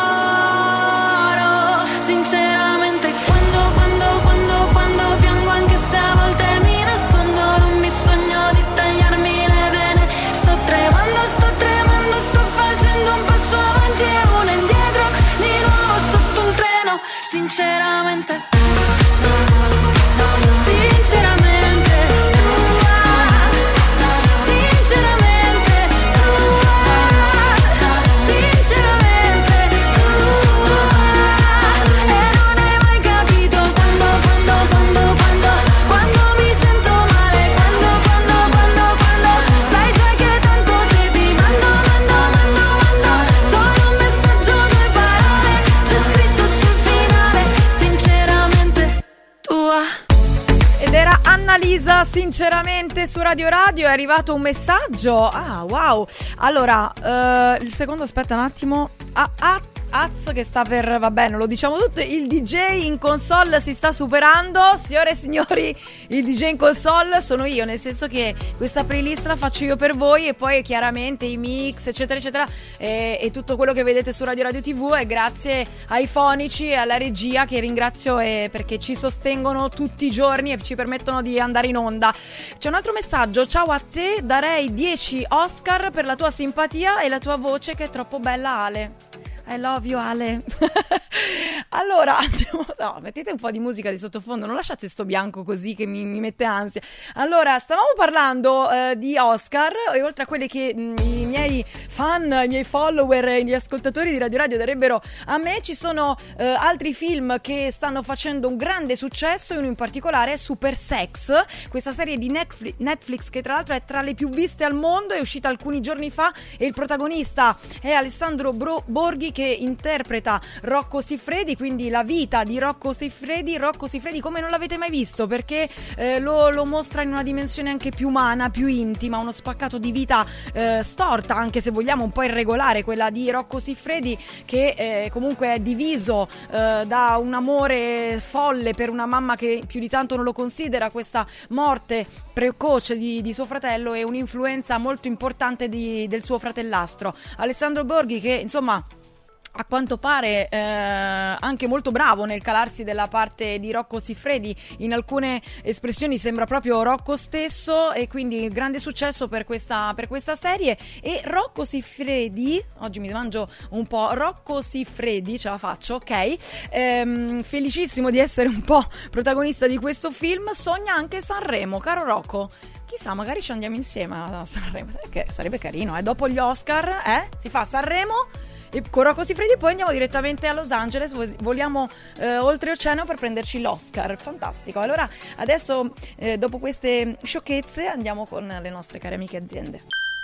oro. Sinceramente quando piango, anche se a volte mi nascondo, non mi sogno di tagliarmi le vene. Sto tremando, sto facendo un passo avanti e uno indietro, di nuovo sotto un treno. Sinceramente, e non hai mai capito quando mi sento male, quando sai già che tanto se ti mando solo un messaggio, 2 parole, c'è scritto sul finale. Sinceramente tua. Ed era Annalisa, sinceramente, su Radio Radio. È arrivato un messaggio. Ah, wow. Allora, il secondo, aspetta un attimo. Az che sta per, vabbè, non lo diciamo tutto. Il DJ in console si sta superando. Signore e signori, il DJ in console sono io, nel senso che questa playlist la faccio io per voi, e poi chiaramente i mix eccetera eccetera, e tutto quello che vedete su Radio TV è grazie ai fonici e alla regia, che ringrazio perché ci sostengono tutti i giorni e ci permettono di andare in onda. C'è un altro messaggio: ciao a te, darei 10 Oscar per la tua simpatia e la tua voce che è troppo bella, Ale. I love you, Ale. Allora, no, mettete un po' di musica di sottofondo, non lasciate sto bianco così che mi mette ansia. Allora, stavamo parlando di Oscar, e oltre a quelli che i miei fan, i miei follower, gli ascoltatori di Radio Radio darebbero a me, ci sono altri film che stanno facendo un grande successo, uno in particolare è Super Sex, questa serie di Netflix che tra l'altro è tra le più viste al mondo, è uscita alcuni giorni fa, e il protagonista è Alessandro Borghi, che interpreta Rocco Siffredi. quindi la vita di Rocco Siffredi. Rocco Siffredi come non l'avete mai visto, perché lo mostra in una dimensione anche più umana, più intima, uno spaccato di vita storta, anche se vogliamo un po' irregolare, quella di Rocco Siffredi, che comunque è diviso da un amore folle per una mamma che più di tanto non lo considera, questa morte precoce di suo fratello e un'influenza molto importante del suo fratellastro Alessandro Borghi, che insomma a quanto pare anche molto bravo nel calarsi della parte di Rocco Siffredi. In alcune espressioni sembra proprio Rocco stesso, e quindi grande successo per questa serie. E Rocco Siffredi, oggi mi mangio un po', Rocco Siffredi, ce la faccio, ok, felicissimo di essere un po' protagonista di questo film. Sogna anche Sanremo, caro Rocco. Chissà, magari ci andiamo insieme a Sanremo, sarebbe carino, dopo gli Oscar, si fa Sanremo e con Rocco Siffredi, poi andiamo direttamente a Los Angeles, voliamo oltreoceano per prenderci l'Oscar. Fantastico. Allora adesso dopo queste sciocchezze andiamo con le nostre care amiche aziende.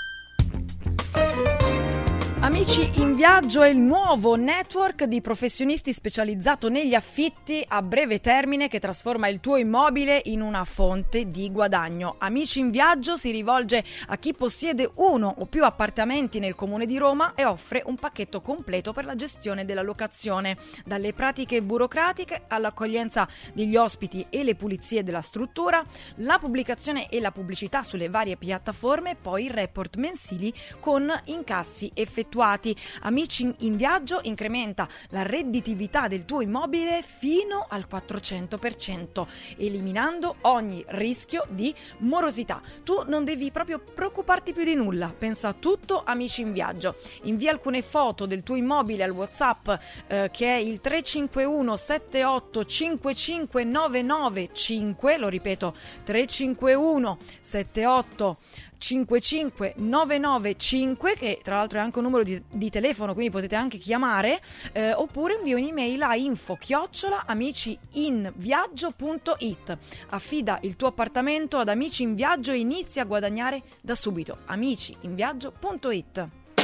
Amici in Viaggio è il nuovo network di professionisti specializzato negli affitti a breve termine che trasforma il tuo immobile in una fonte di guadagno. Amici in Viaggio si rivolge a chi possiede uno o più appartamenti nel comune di Roma e offre un pacchetto completo per la gestione della locazione, dalle pratiche burocratiche all'accoglienza degli ospiti e le pulizie della struttura, la pubblicazione e la pubblicità sulle varie piattaforme, poi i report mensili con incassi effettuati. Amici in Viaggio incrementa la redditività del tuo immobile fino al 400%, eliminando ogni rischio di morosità. Tu non devi proprio preoccuparti più di nulla, pensa a tutto Amici in Viaggio. Invia alcune foto del tuo immobile al WhatsApp che è il 351 78 55 995, lo ripeto, 351 78 55995, che tra l'altro è anche un numero di telefono, quindi potete anche chiamare, oppure invia un'email a info@amiciinviaggio.it. Affida il tuo appartamento ad Amici in Viaggio e inizia a guadagnare da subito. amiciinviaggio.it.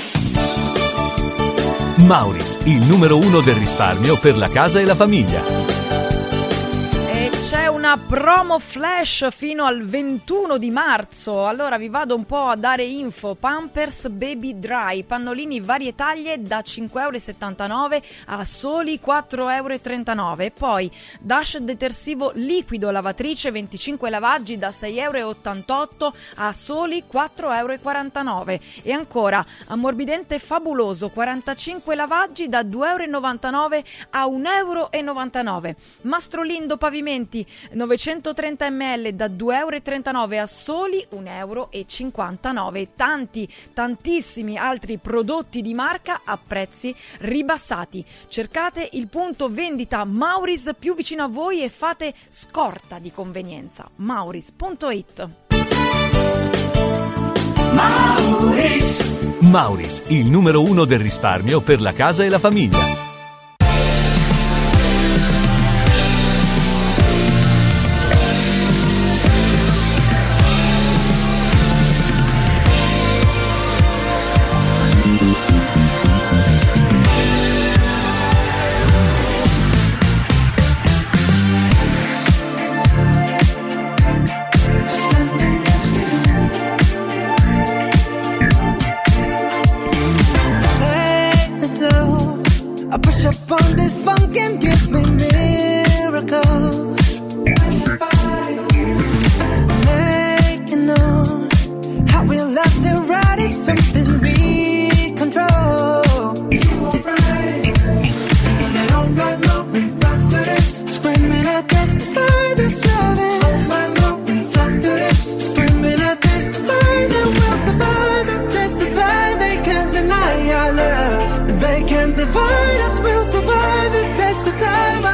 Mauris, il numero 1 del risparmio per la casa e la famiglia. C'è una promo flash fino al 21 di marzo, allora vi vado un po' a dare info. Pampers Baby Dry, pannolini varie taglie da 5,79 € a soli 4,39 €. Poi Dash detersivo liquido lavatrice 25 lavaggi da 6,88 € a soli 4,49 €. E ancora ammorbidente fabuloso 45 lavaggi da 2,99 € a 1,99 €. Mastrolindo pavimenti 930 ml da 2,39 € a soli 1,59 €. Tantissimi altri prodotti di marca a prezzi ribassati. Cercate il punto vendita Mauris più vicino a voi e fate scorta di convenienza. Mauris.it. Mauris, il numero 1 del risparmio per la casa e la famiglia. Divide us, we'll survive the test of time.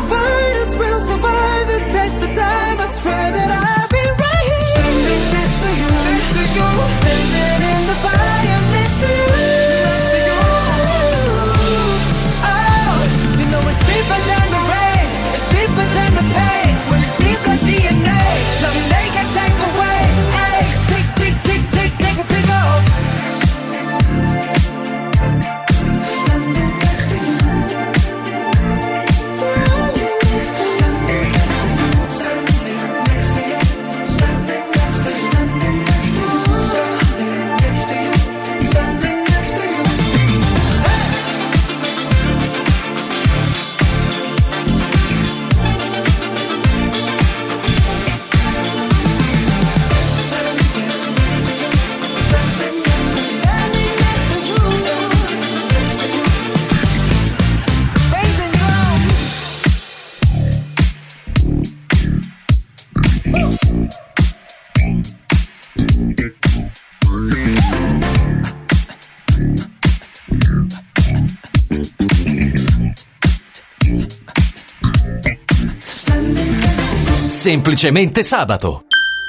the virus will survive it takes the time, I swear that I'll be right here. Standing next to you, standing in the fire next to you, oh, you know it's deeper than the rain, it's deeper than the pain, when it's deep like DNA, someday can take away, hey, tick, tick, tick, tick, tick, tick off. Standing next to you. Semplicemente sabato.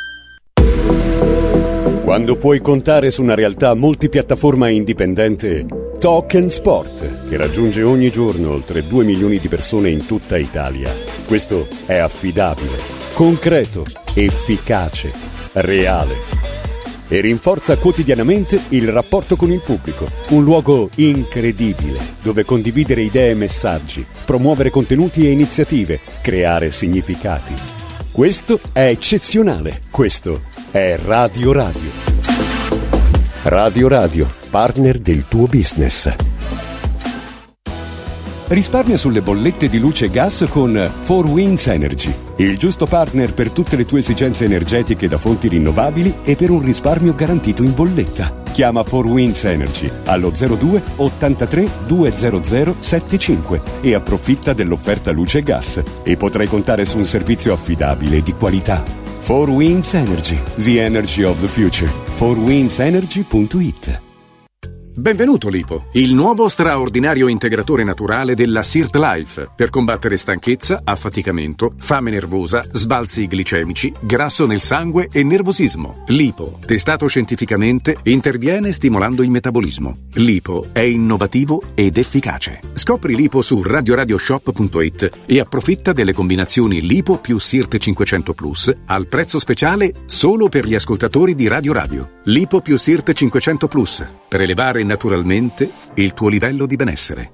Quando puoi contare su una realtà multipiattaforma e indipendente, Talk & Sport, che raggiunge ogni giorno oltre 2 milioni di persone in tutta Italia. Questo è affidabile, concreto, efficace, reale. E rinforza quotidianamente il rapporto con il pubblico. Un luogo incredibile, dove condividere idee e messaggi, promuovere contenuti e iniziative, creare significati. Questo è eccezionale. Questo è Radio Radio. Radio Radio, partner del tuo business. Risparmia sulle bollette di luce e gas con 4Winds Energy, il giusto partner per tutte le tue esigenze energetiche da fonti rinnovabili e per un risparmio garantito in bolletta. Chiama 4Winds Energy allo 02 83 200 75 e approfitta dell'offerta luce e gas e potrai contare su un servizio affidabile e di qualità. 4Winds Energy, the energy of the future. 4windsenergy.it. Benvenuto Lipo, il nuovo straordinario integratore naturale della Sirt Life per combattere stanchezza, affaticamento, fame nervosa, sbalzi glicemici, grasso nel sangue e nervosismo. Lipo, testato scientificamente, interviene stimolando il metabolismo. Lipo è innovativo ed efficace. Scopri Lipo su radioradioshop.it e approfitta delle combinazioni Lipo più Sirt 500 Plus al prezzo speciale solo per gli ascoltatori di Radio Radio. Lipo più Sirt 500 Plus per elevare naturalmente il tuo livello di benessere.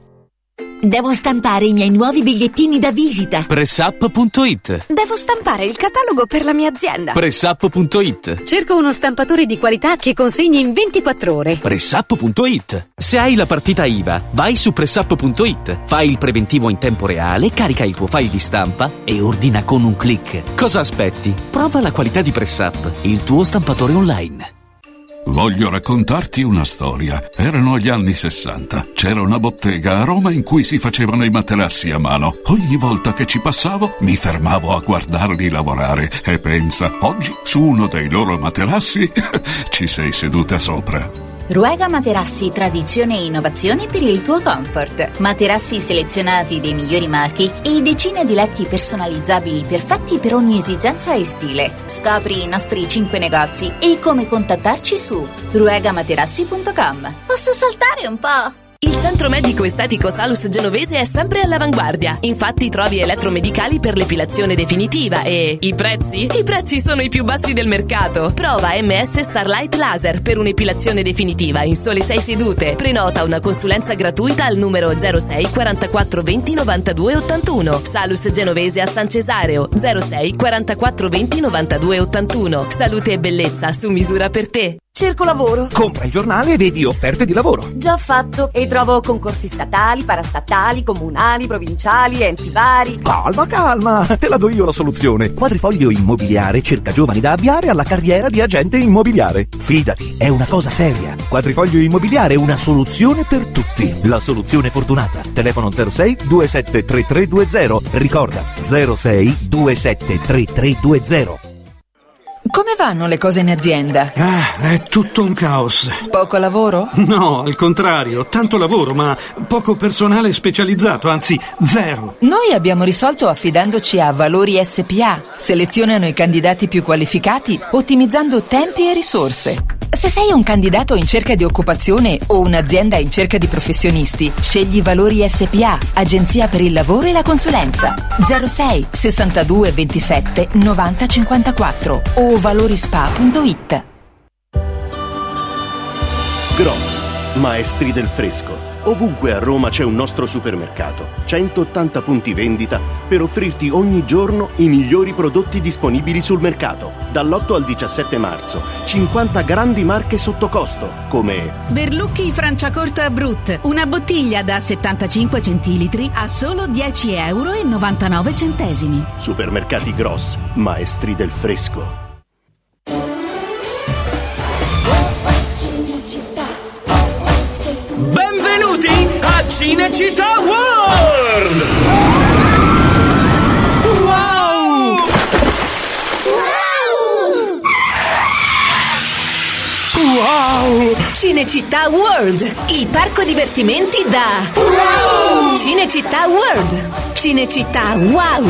Devo stampare i miei nuovi bigliettini da visita. Pressup.it. Devo stampare il catalogo per la mia azienda. Pressup.it. Cerco uno stampatore di qualità che consegni in 24 ore. Pressup.it. Se hai la partita IVA, vai su Pressup.it, fai il preventivo in tempo reale, carica il tuo file di stampa e ordina con un click. Cosa aspetti? Prova la qualità di Pressup, il tuo stampatore online. Voglio raccontarti una storia. Erano gli anni 60. C'era una bottega a Roma in cui si facevano i materassi a mano. Ogni volta che ci passavo mi fermavo a guardarli lavorare e pensa, oggi su uno dei loro materassi ci sei seduta sopra. Ruega Materassi, tradizione e innovazione per il tuo comfort. Materassi selezionati dei migliori marchi e decine di letti personalizzabili perfetti per ogni esigenza e stile. Scopri i nostri 5 negozi e come contattarci su ruegamaterassi.com. Posso saltare un po'? Il centro medico estetico Salus Genovese è sempre all'avanguardia. Infatti trovi elettromedicali per l'epilazione definitiva e i prezzi? I prezzi sono i più bassi del mercato. Prova MS Starlight Laser per un'epilazione definitiva in sole 6 sedute. Prenota una consulenza gratuita al numero 06 44 20 92 81. Salus Genovese a San Cesareo 06 44 20 92 81. Salute e bellezza su misura per te. Cerco lavoro. Compra il giornale e vedi offerte di lavoro. Già fatto. E trovo concorsi statali, parastatali, comunali, provinciali, enti vari. Calma, te la do io la soluzione. Quadrifoglio Immobiliare cerca giovani da avviare alla carriera di agente immobiliare. Fidati, è una cosa seria. Quadrifoglio Immobiliare è una soluzione per tutti. La soluzione fortunata. Telefono 06 27 3320. Ricorda, 06 27 3320. come vanno le cose in azienda? È tutto un caos. Poco lavoro? No, al contrario, tanto lavoro, ma poco personale specializzato, anzi zero. Noi abbiamo risolto affidandoci a Valori SPA. Selezionano i candidati più qualificati, ottimizzando tempi e risorse. Se sei un candidato in cerca di occupazione o un'azienda in cerca di professionisti, scegli Valori SPA, agenzia per il lavoro e la consulenza. 06 62 27 90 54 o valorispa.it. Gross, maestri del fresco. Ovunque a Roma c'è un nostro supermercato, 180 punti vendita per offrirti ogni giorno i migliori prodotti disponibili sul mercato. Dall'8 al 17 marzo, 50 grandi marche sotto costo, come Berlucchi Franciacorta Brut, una bottiglia da 75 centilitri a solo 10,99 €. Supermercati Gross, maestri del fresco. Benvenuti a Cinecittà World! Wow! Wow! Cinecittà World, il parco divertimenti da wow! Cinecittà World, Cinecittà Wow!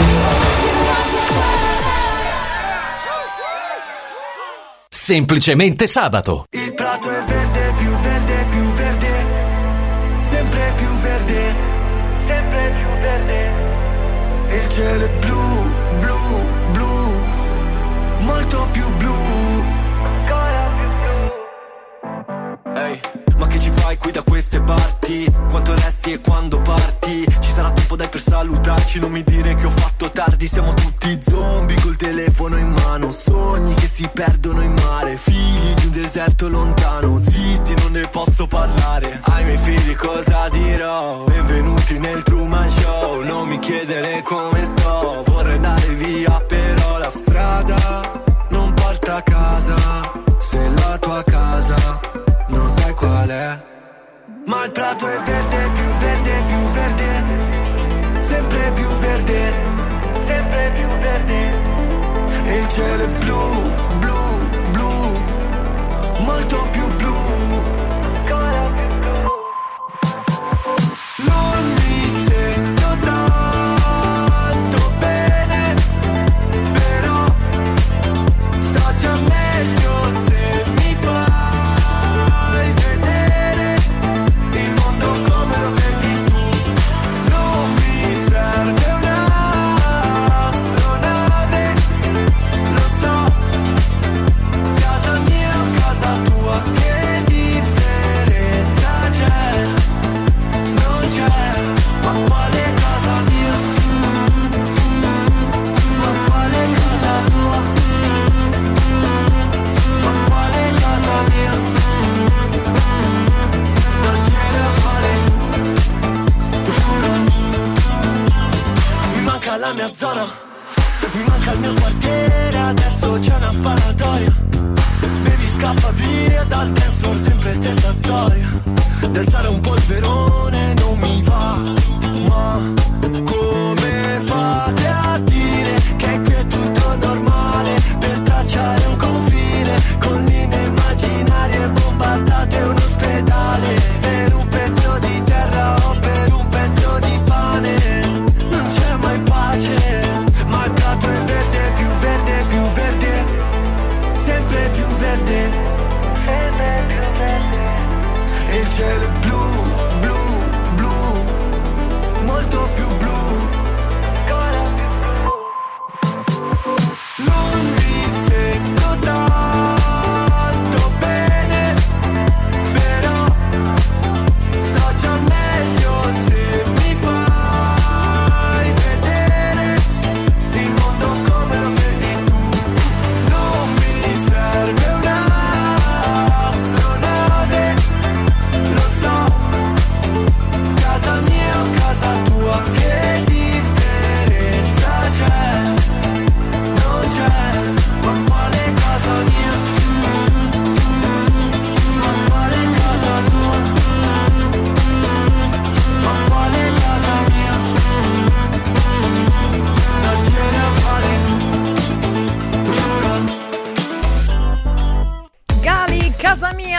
Semplicemente sabato. Il prato è verde, più verde, più verde, sempre più verde, sempre più verde. E il cielo è blu, blu, blu, molto più blu, ancora più blu. Ehi, ma che ci fai qui da queste parti? Quanto resti e quando parti? Ci sarà tempo dai per salutarci, non mi dire che ho fatto tardi. Siamo tutti zombie col telefono in mano, sogni che si perdono in mare, figli di un deserto lontano, zitti non ne posso parlare. Ai miei figli cosa dirò? Benvenuti nel Truman Show, non mi chiedere come sto, vorrei andare via però la strada non porta a casa. Se la tua casa non sai qual è, ma il prato è verde, più verde, più verde, sempre più verde, sempre più verde. E il cielo è blu, blu, blu, molto più blu, ancora più blu. Non mi sento tanto bene, però sto già meglio se mi fai vedere il mondo come lo vedi tu. Non mi serve un'astronave, lo so, casa mia o casa tua, che differenza c'è? Non c'è, ma quale casa mia? Ma quale casa tua? Ma quale casa mia? Non ce ne vale, giuro. Mi manca la mia zona, mi manca il mio quartiere, adesso c'è una sparatoria. Baby scappa via dal dance floor, sempre stessa storia. Di alzare un polverone non mi va, ma come fate a dire che qui è tutto normale? Per tracciare un confine con linee immaginarie, bombardate un ospedale per un pezzo di terra o per un pezzo di pane. Non c'è mai pace, ma il prato è verde, più verde, più verde, sempre più verde, sempre più verde. E il cielo è blu, blu, blu,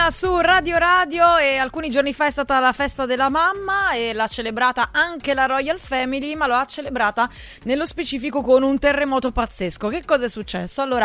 su Radio Radio e alcuni giorni fa è stata la festa della mamma e l'ha celebrata anche la Royal Family, ma lo ha celebrata nello specifico con un terremoto pazzesco. Che cosa è successo? Allora,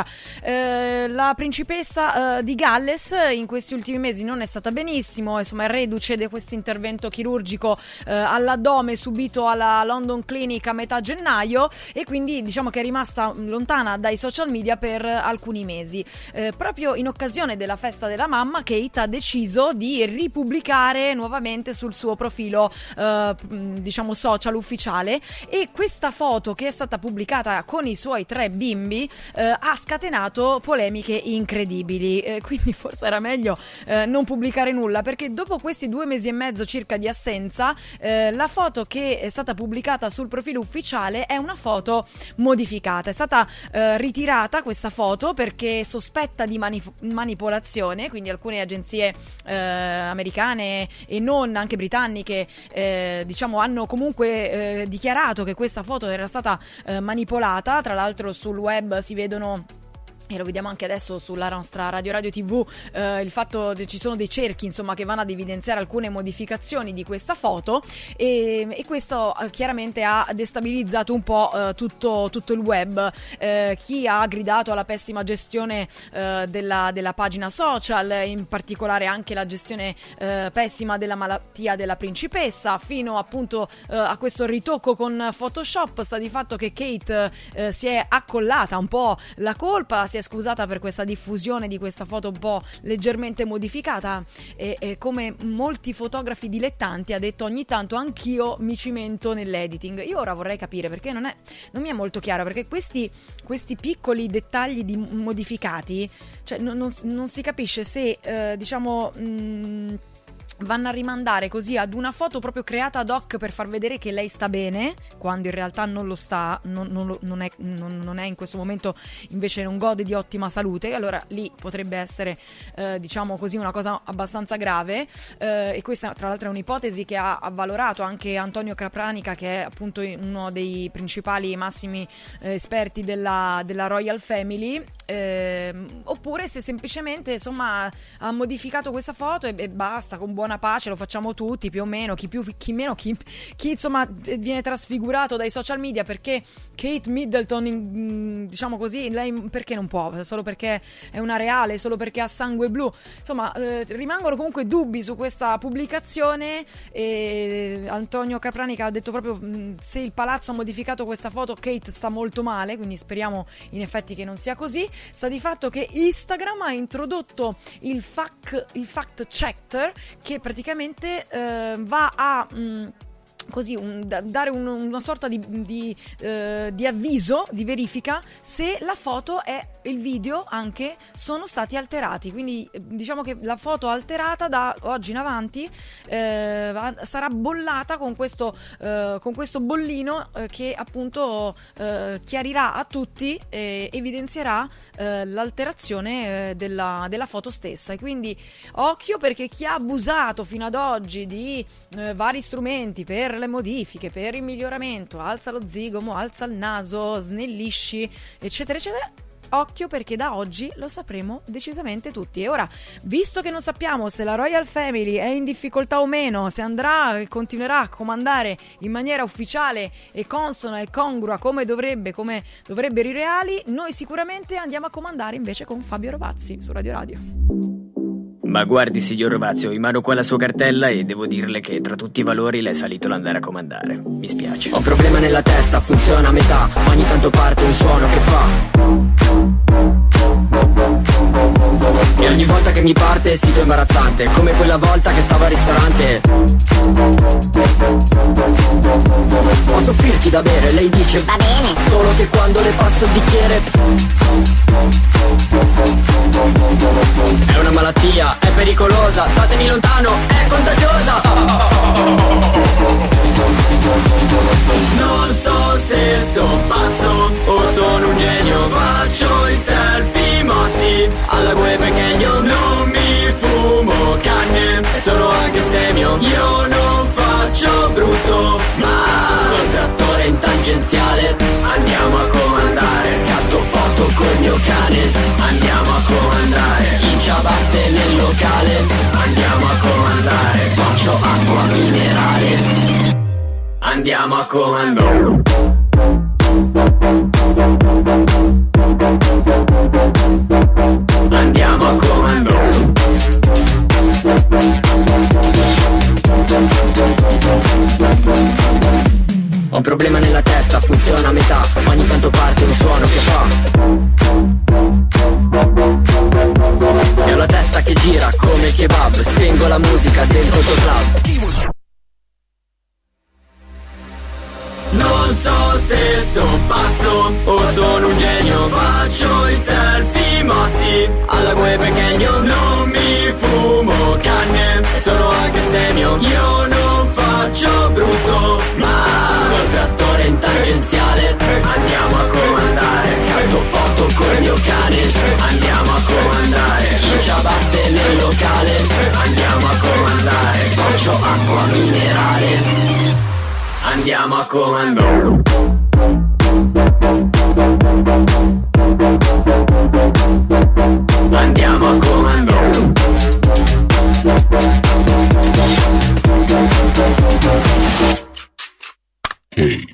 la principessa di Galles in questi ultimi mesi non è stata benissimo, insomma è reduce di questo intervento chirurgico all'addome subito alla London Clinic a metà gennaio e quindi diciamo che è rimasta lontana dai social media per alcuni mesi. Proprio in occasione della festa della mamma, Kate ha deciso di ripubblicare nuovamente sul suo profilo diciamo social ufficiale, e questa foto che è stata pubblicata con i suoi 3 bimbi ha scatenato polemiche incredibili, quindi forse era meglio non pubblicare nulla, perché dopo questi 2 mesi e mezzo circa di assenza la foto che è stata pubblicata sul profilo ufficiale è una foto modificata. È stata ritirata questa foto perché sospetta di manipolazione, quindi alcune agenzie americane e non, anche britanniche, diciamo hanno comunque dichiarato che questa foto era stata manipolata. Tra l'altro sul web si vedono, e lo vediamo anche adesso sulla nostra Radio TV, il fatto che ci sono dei cerchi insomma che vanno ad evidenziare alcune modificazioni di questa foto, e questo chiaramente ha destabilizzato un po' tutto il web. Chi ha gridato alla pessima gestione della pagina social, in particolare anche la gestione pessima della malattia della principessa, fino appunto a questo ritocco con Photoshop. Sta di fatto che Kate si è accollata un po' la colpa, si è scusata per questa diffusione di questa foto un po' leggermente modificata e come molti fotografi dilettanti ha detto: ogni tanto anch'io mi cimento nell'editing. Io ora vorrei capire, perché non mi è molto chiaro, perché questi piccoli dettagli modificati, cioè non si capisce se diciamo vanno a rimandare così ad una foto proprio creata ad hoc per far vedere che lei sta bene, quando in realtà non lo sta, non è in questo momento, invece non gode di ottima salute. Allora lì potrebbe essere diciamo così una cosa abbastanza grave, e questa tra l'altro è un'ipotesi che ha avvalorato anche Antonio Capranica, che è appunto uno dei principali e massimi esperti della Royal Family. Oppure se semplicemente insomma ha modificato questa foto e basta, con buona pace, lo facciamo tutti più o meno, chi più chi meno, chi insomma viene trasfigurato dai social media perché Kate Middleton, diciamo così, lei perché non può, solo perché è una reale, solo perché ha sangue blu. Insomma rimangono comunque dubbi su questa pubblicazione, e Antonio Capranica ha detto proprio se il palazzo ha modificato questa foto Kate sta molto male, quindi speriamo in effetti che non sia così. Sta di fatto che Instagram ha introdotto il fact checker, che praticamente va a così dare una sorta di avviso, di verifica se la foto e il video anche sono stati alterati. Quindi diciamo che la foto alterata da oggi in avanti sarà bollata con questo bollino che appunto chiarirà a tutti e evidenzierà l'alterazione della foto stessa. E quindi occhio, perché chi ha abusato fino ad oggi di vari strumenti per le modifiche, per il miglioramento, alza lo zigomo, alza il naso, snellisci, eccetera eccetera, occhio, perché da oggi lo sapremo decisamente tutti. E ora, visto che non sappiamo se la Royal Family è in difficoltà o meno, se andrà e continuerà a comandare in maniera ufficiale e consona e congrua come dovrebbero i reali, noi sicuramente andiamo a comandare invece con Fabio Rovazzi su Radio Radio. Ma guardi, signor Rovazio, in mano qua la sua cartella e devo dirle che tra tutti i valori le è salito l'andare a comandare. Mi spiace. Ho problema nella testa, funziona a metà, ogni tanto parte un suono che fa. E ogni volta che mi parte il sito è imbarazzante, come quella volta che stavo al ristorante. Posso offrirti da bere? Lei dice va bene, solo che quando le passo il bicchiere è una malattia, è pericolosa, statemi lontano, è contagiosa. Non so se sono pazzo o sono un genio, faccio i selfie mossi alla Gue Pequeño. Non mi fumo canne, sono anche stemio, io non faccio brutto, ma contrattore in tangenziale. Andiamo a comandare, scatto foto col mio cane, andiamo a comandare in ciabatte nel locale. locale. Andiamo a comandare, sboccio acqua minerale. Andiamo a comando. Andiamo a comando. Ho un problema nella testa, funziona a metà. Ogni tanto parte un suono che fa. E ho la testa che gira come il kebab. Spengo la musica dentro il tuo club. Non so se sono pazzo o sono un genio. Faccio i selfie mossi alla gue pequeño. Non mi fumo canne, sono anche stemio. Io non faccio brutto, ma col trattore in tangenziale. Andiamo a comandare, scatto foto col mio cane. Andiamo a comandare, in ciabatte nel locale. Andiamo a comandare, sboccio acqua minerale. Andiamo a comando. Andiamo a comando. Hey.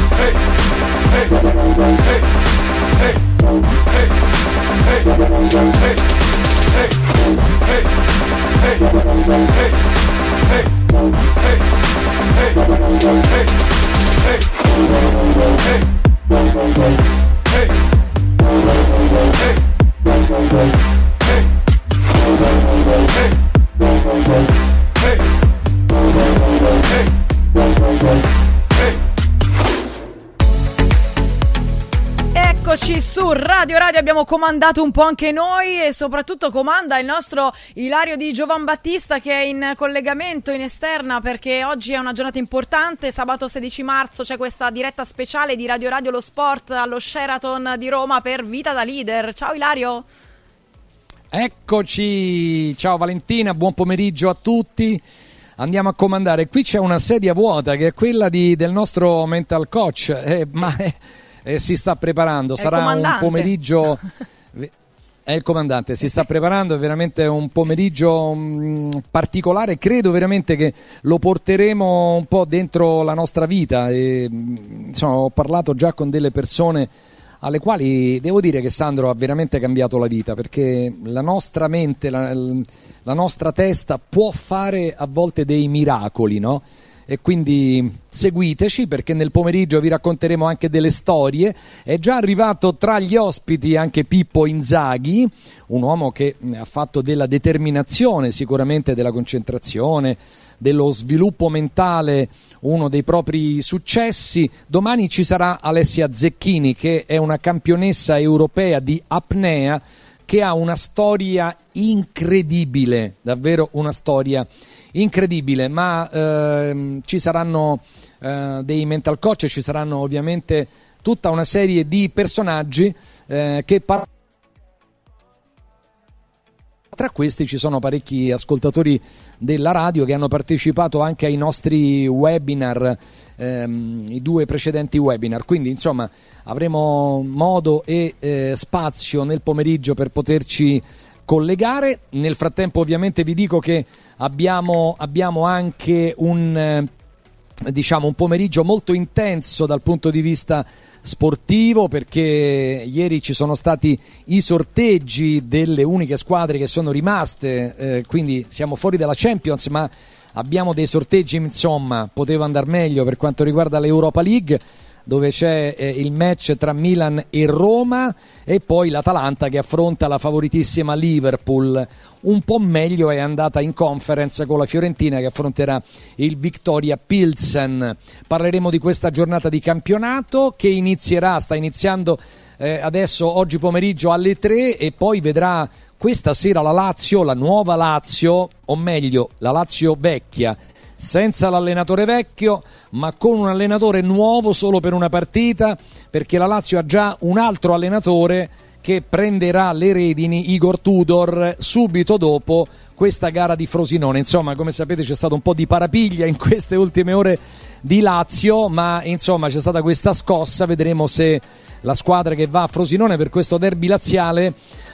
Eccoci su Radio abbiamo comandato un po' anche noi e soprattutto comanda il nostro Ilario Di Giovan Battista, che è in collegamento in esterna perché oggi è una giornata importante. Sabato 16 marzo c'è questa diretta speciale di Radio Lo Sport allo Sheraton di Roma per Vita da Leader. Ciao Ilario. Eccoci, ciao Valentina, buon pomeriggio a tutti. Andiamo a comandare. Qui c'è una sedia vuota che è quella del nostro mental coach, si sta preparando, sarà un pomeriggio. È il comandante, si sta preparando, è veramente un pomeriggio particolare. Credo veramente che lo porteremo un po' dentro la nostra vita. Insomma, ho parlato già con delle persone alle quali devo dire che Sandro ha veramente cambiato la vita, perché la nostra mente, la nostra testa può fare a volte dei miracoli, no? E quindi seguiteci, perché nel pomeriggio vi racconteremo anche delle storie. È già arrivato tra gli ospiti anche Pippo Inzaghi, un uomo che ha fatto della determinazione, sicuramente della concentrazione, dello sviluppo mentale uno dei propri successi. Domani ci sarà Alessia Zecchini, che è una campionessa europea di apnea, che ha una storia incredibile, davvero una storia incredibile, ma ci saranno dei mental coach, ci saranno ovviamente tutta una serie di personaggi che tra questi ci sono parecchi ascoltatori della radio che hanno partecipato anche ai nostri webinar, i 2 precedenti webinar, quindi insomma avremo modo e spazio nel pomeriggio per poterci collegare. Nel frattempo ovviamente vi dico che abbiamo anche un pomeriggio molto intenso dal punto di vista sportivo, perché ieri ci sono stati i sorteggi delle uniche squadre che sono rimaste, quindi siamo fuori dalla Champions, ma abbiamo dei sorteggi, insomma poteva andare meglio per quanto riguarda l'Europa League, dove c'è il match tra Milan e Roma, e poi l'Atalanta che affronta la favoritissima Liverpool. Un po' meglio è andata in Conference con la Fiorentina che affronterà il Viktoria Pilsen. Parleremo di questa giornata di campionato che sta iniziando adesso oggi pomeriggio alle 3, e poi vedrà questa sera la Lazio, la nuova Lazio, o meglio la Lazio vecchia, senza l'allenatore vecchio ma con un allenatore nuovo solo per una partita, perché la Lazio ha già un altro allenatore che prenderà le redini, Igor Tudor, subito dopo questa gara di Frosinone. Insomma, come sapete c'è stato un po' di parapiglia in queste ultime ore di Lazio, ma insomma c'è stata questa scossa, vedremo se la squadra che va a Frosinone per questo derby laziale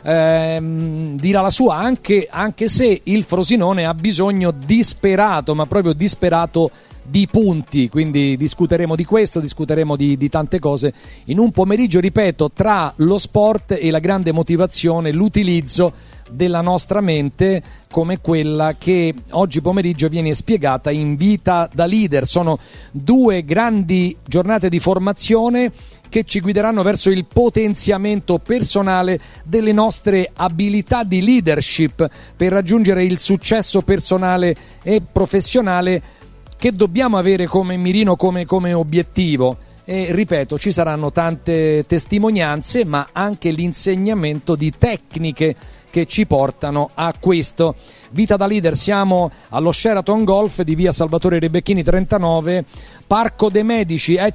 dirà la sua, anche se il Frosinone ha bisogno disperato, ma proprio disperato, di punti, quindi discuteremo di questo, discuteremo di tante cose in un pomeriggio, ripeto, tra lo sport e la grande motivazione, l'utilizzo della nostra mente come quella che oggi pomeriggio viene spiegata in Vita da Leader. Sono 2 grandi giornate di formazione che ci guideranno verso il potenziamento personale delle nostre abilità di leadership per raggiungere il successo personale e professionale che dobbiamo avere come mirino, come obiettivo. E ripeto, ci saranno tante testimonianze, ma anche l'insegnamento di tecniche che ci portano a questo. Vita da Leader, siamo allo Sheraton Golf di via Salvatore Rebecchini 39, Parco dei Medici è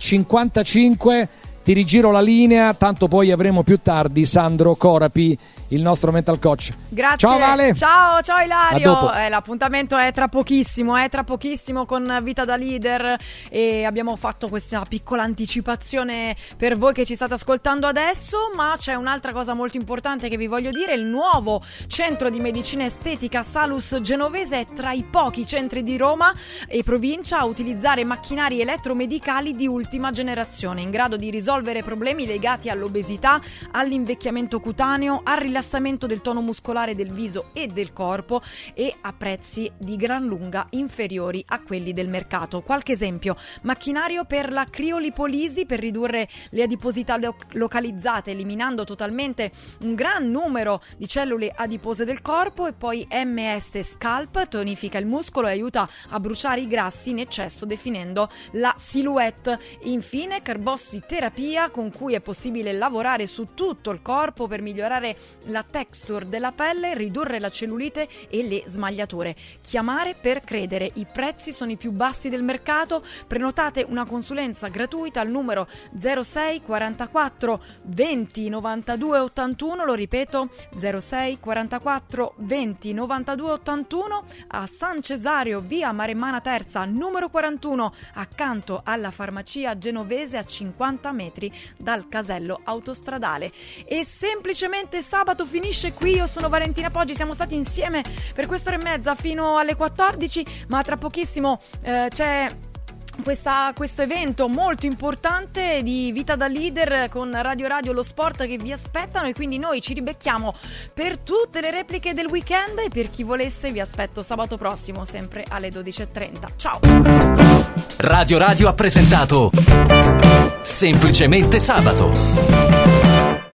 55. Ti rigiro la linea, tanto poi avremo più tardi Sandro Corapi, il nostro mental coach. Grazie. Ciao Vale. Ciao Ilario. A dopo. L'appuntamento è tra pochissimo con Vita da Leader, e abbiamo fatto questa piccola anticipazione per voi che ci state ascoltando adesso, ma c'è un'altra cosa molto importante che vi voglio dire. Il nuovo centro di medicina estetica Salus Genovese è tra i pochi centri di Roma e provincia a utilizzare macchinari elettromedicali di ultima generazione in grado di risolvere problemi legati all'obesità, all'invecchiamento cutaneo, al rilassamento del tono muscolare del viso e del corpo, e a prezzi di gran lunga inferiori a quelli del mercato. Qualche esempio: macchinario per la criolipolisi per ridurre le adiposità localizzate, eliminando totalmente un gran numero di cellule adipose del corpo, e poi MS Scalp, tonifica il muscolo e aiuta a bruciare i grassi in eccesso definendo la silhouette. Infine Carbossi Terapia, con cui è possibile lavorare su tutto il corpo per migliorare la texture della pelle, ridurre la cellulite e le smagliature. Chiamare per credere, i prezzi sono i più bassi del mercato. Prenotate una consulenza gratuita al numero 06 44 20 92 81, lo ripeto 06 44 20 92 81, a San Cesario via Maremmana Terza numero 41, accanto alla farmacia genovese, a 50 metri dal casello autostradale. E semplicemente sabato finisce qui. Io sono Valentina Poggi, siamo stati insieme per quest'ora e mezza fino alle 14, ma tra pochissimo c'è questo evento molto importante di Vita da Leader con Radio lo Sport che vi aspettano, e quindi noi ci ribecchiamo per tutte le repliche del weekend, e per chi volesse vi aspetto sabato prossimo sempre alle 12:30. Ciao. Radio ha presentato Semplicemente Sabato.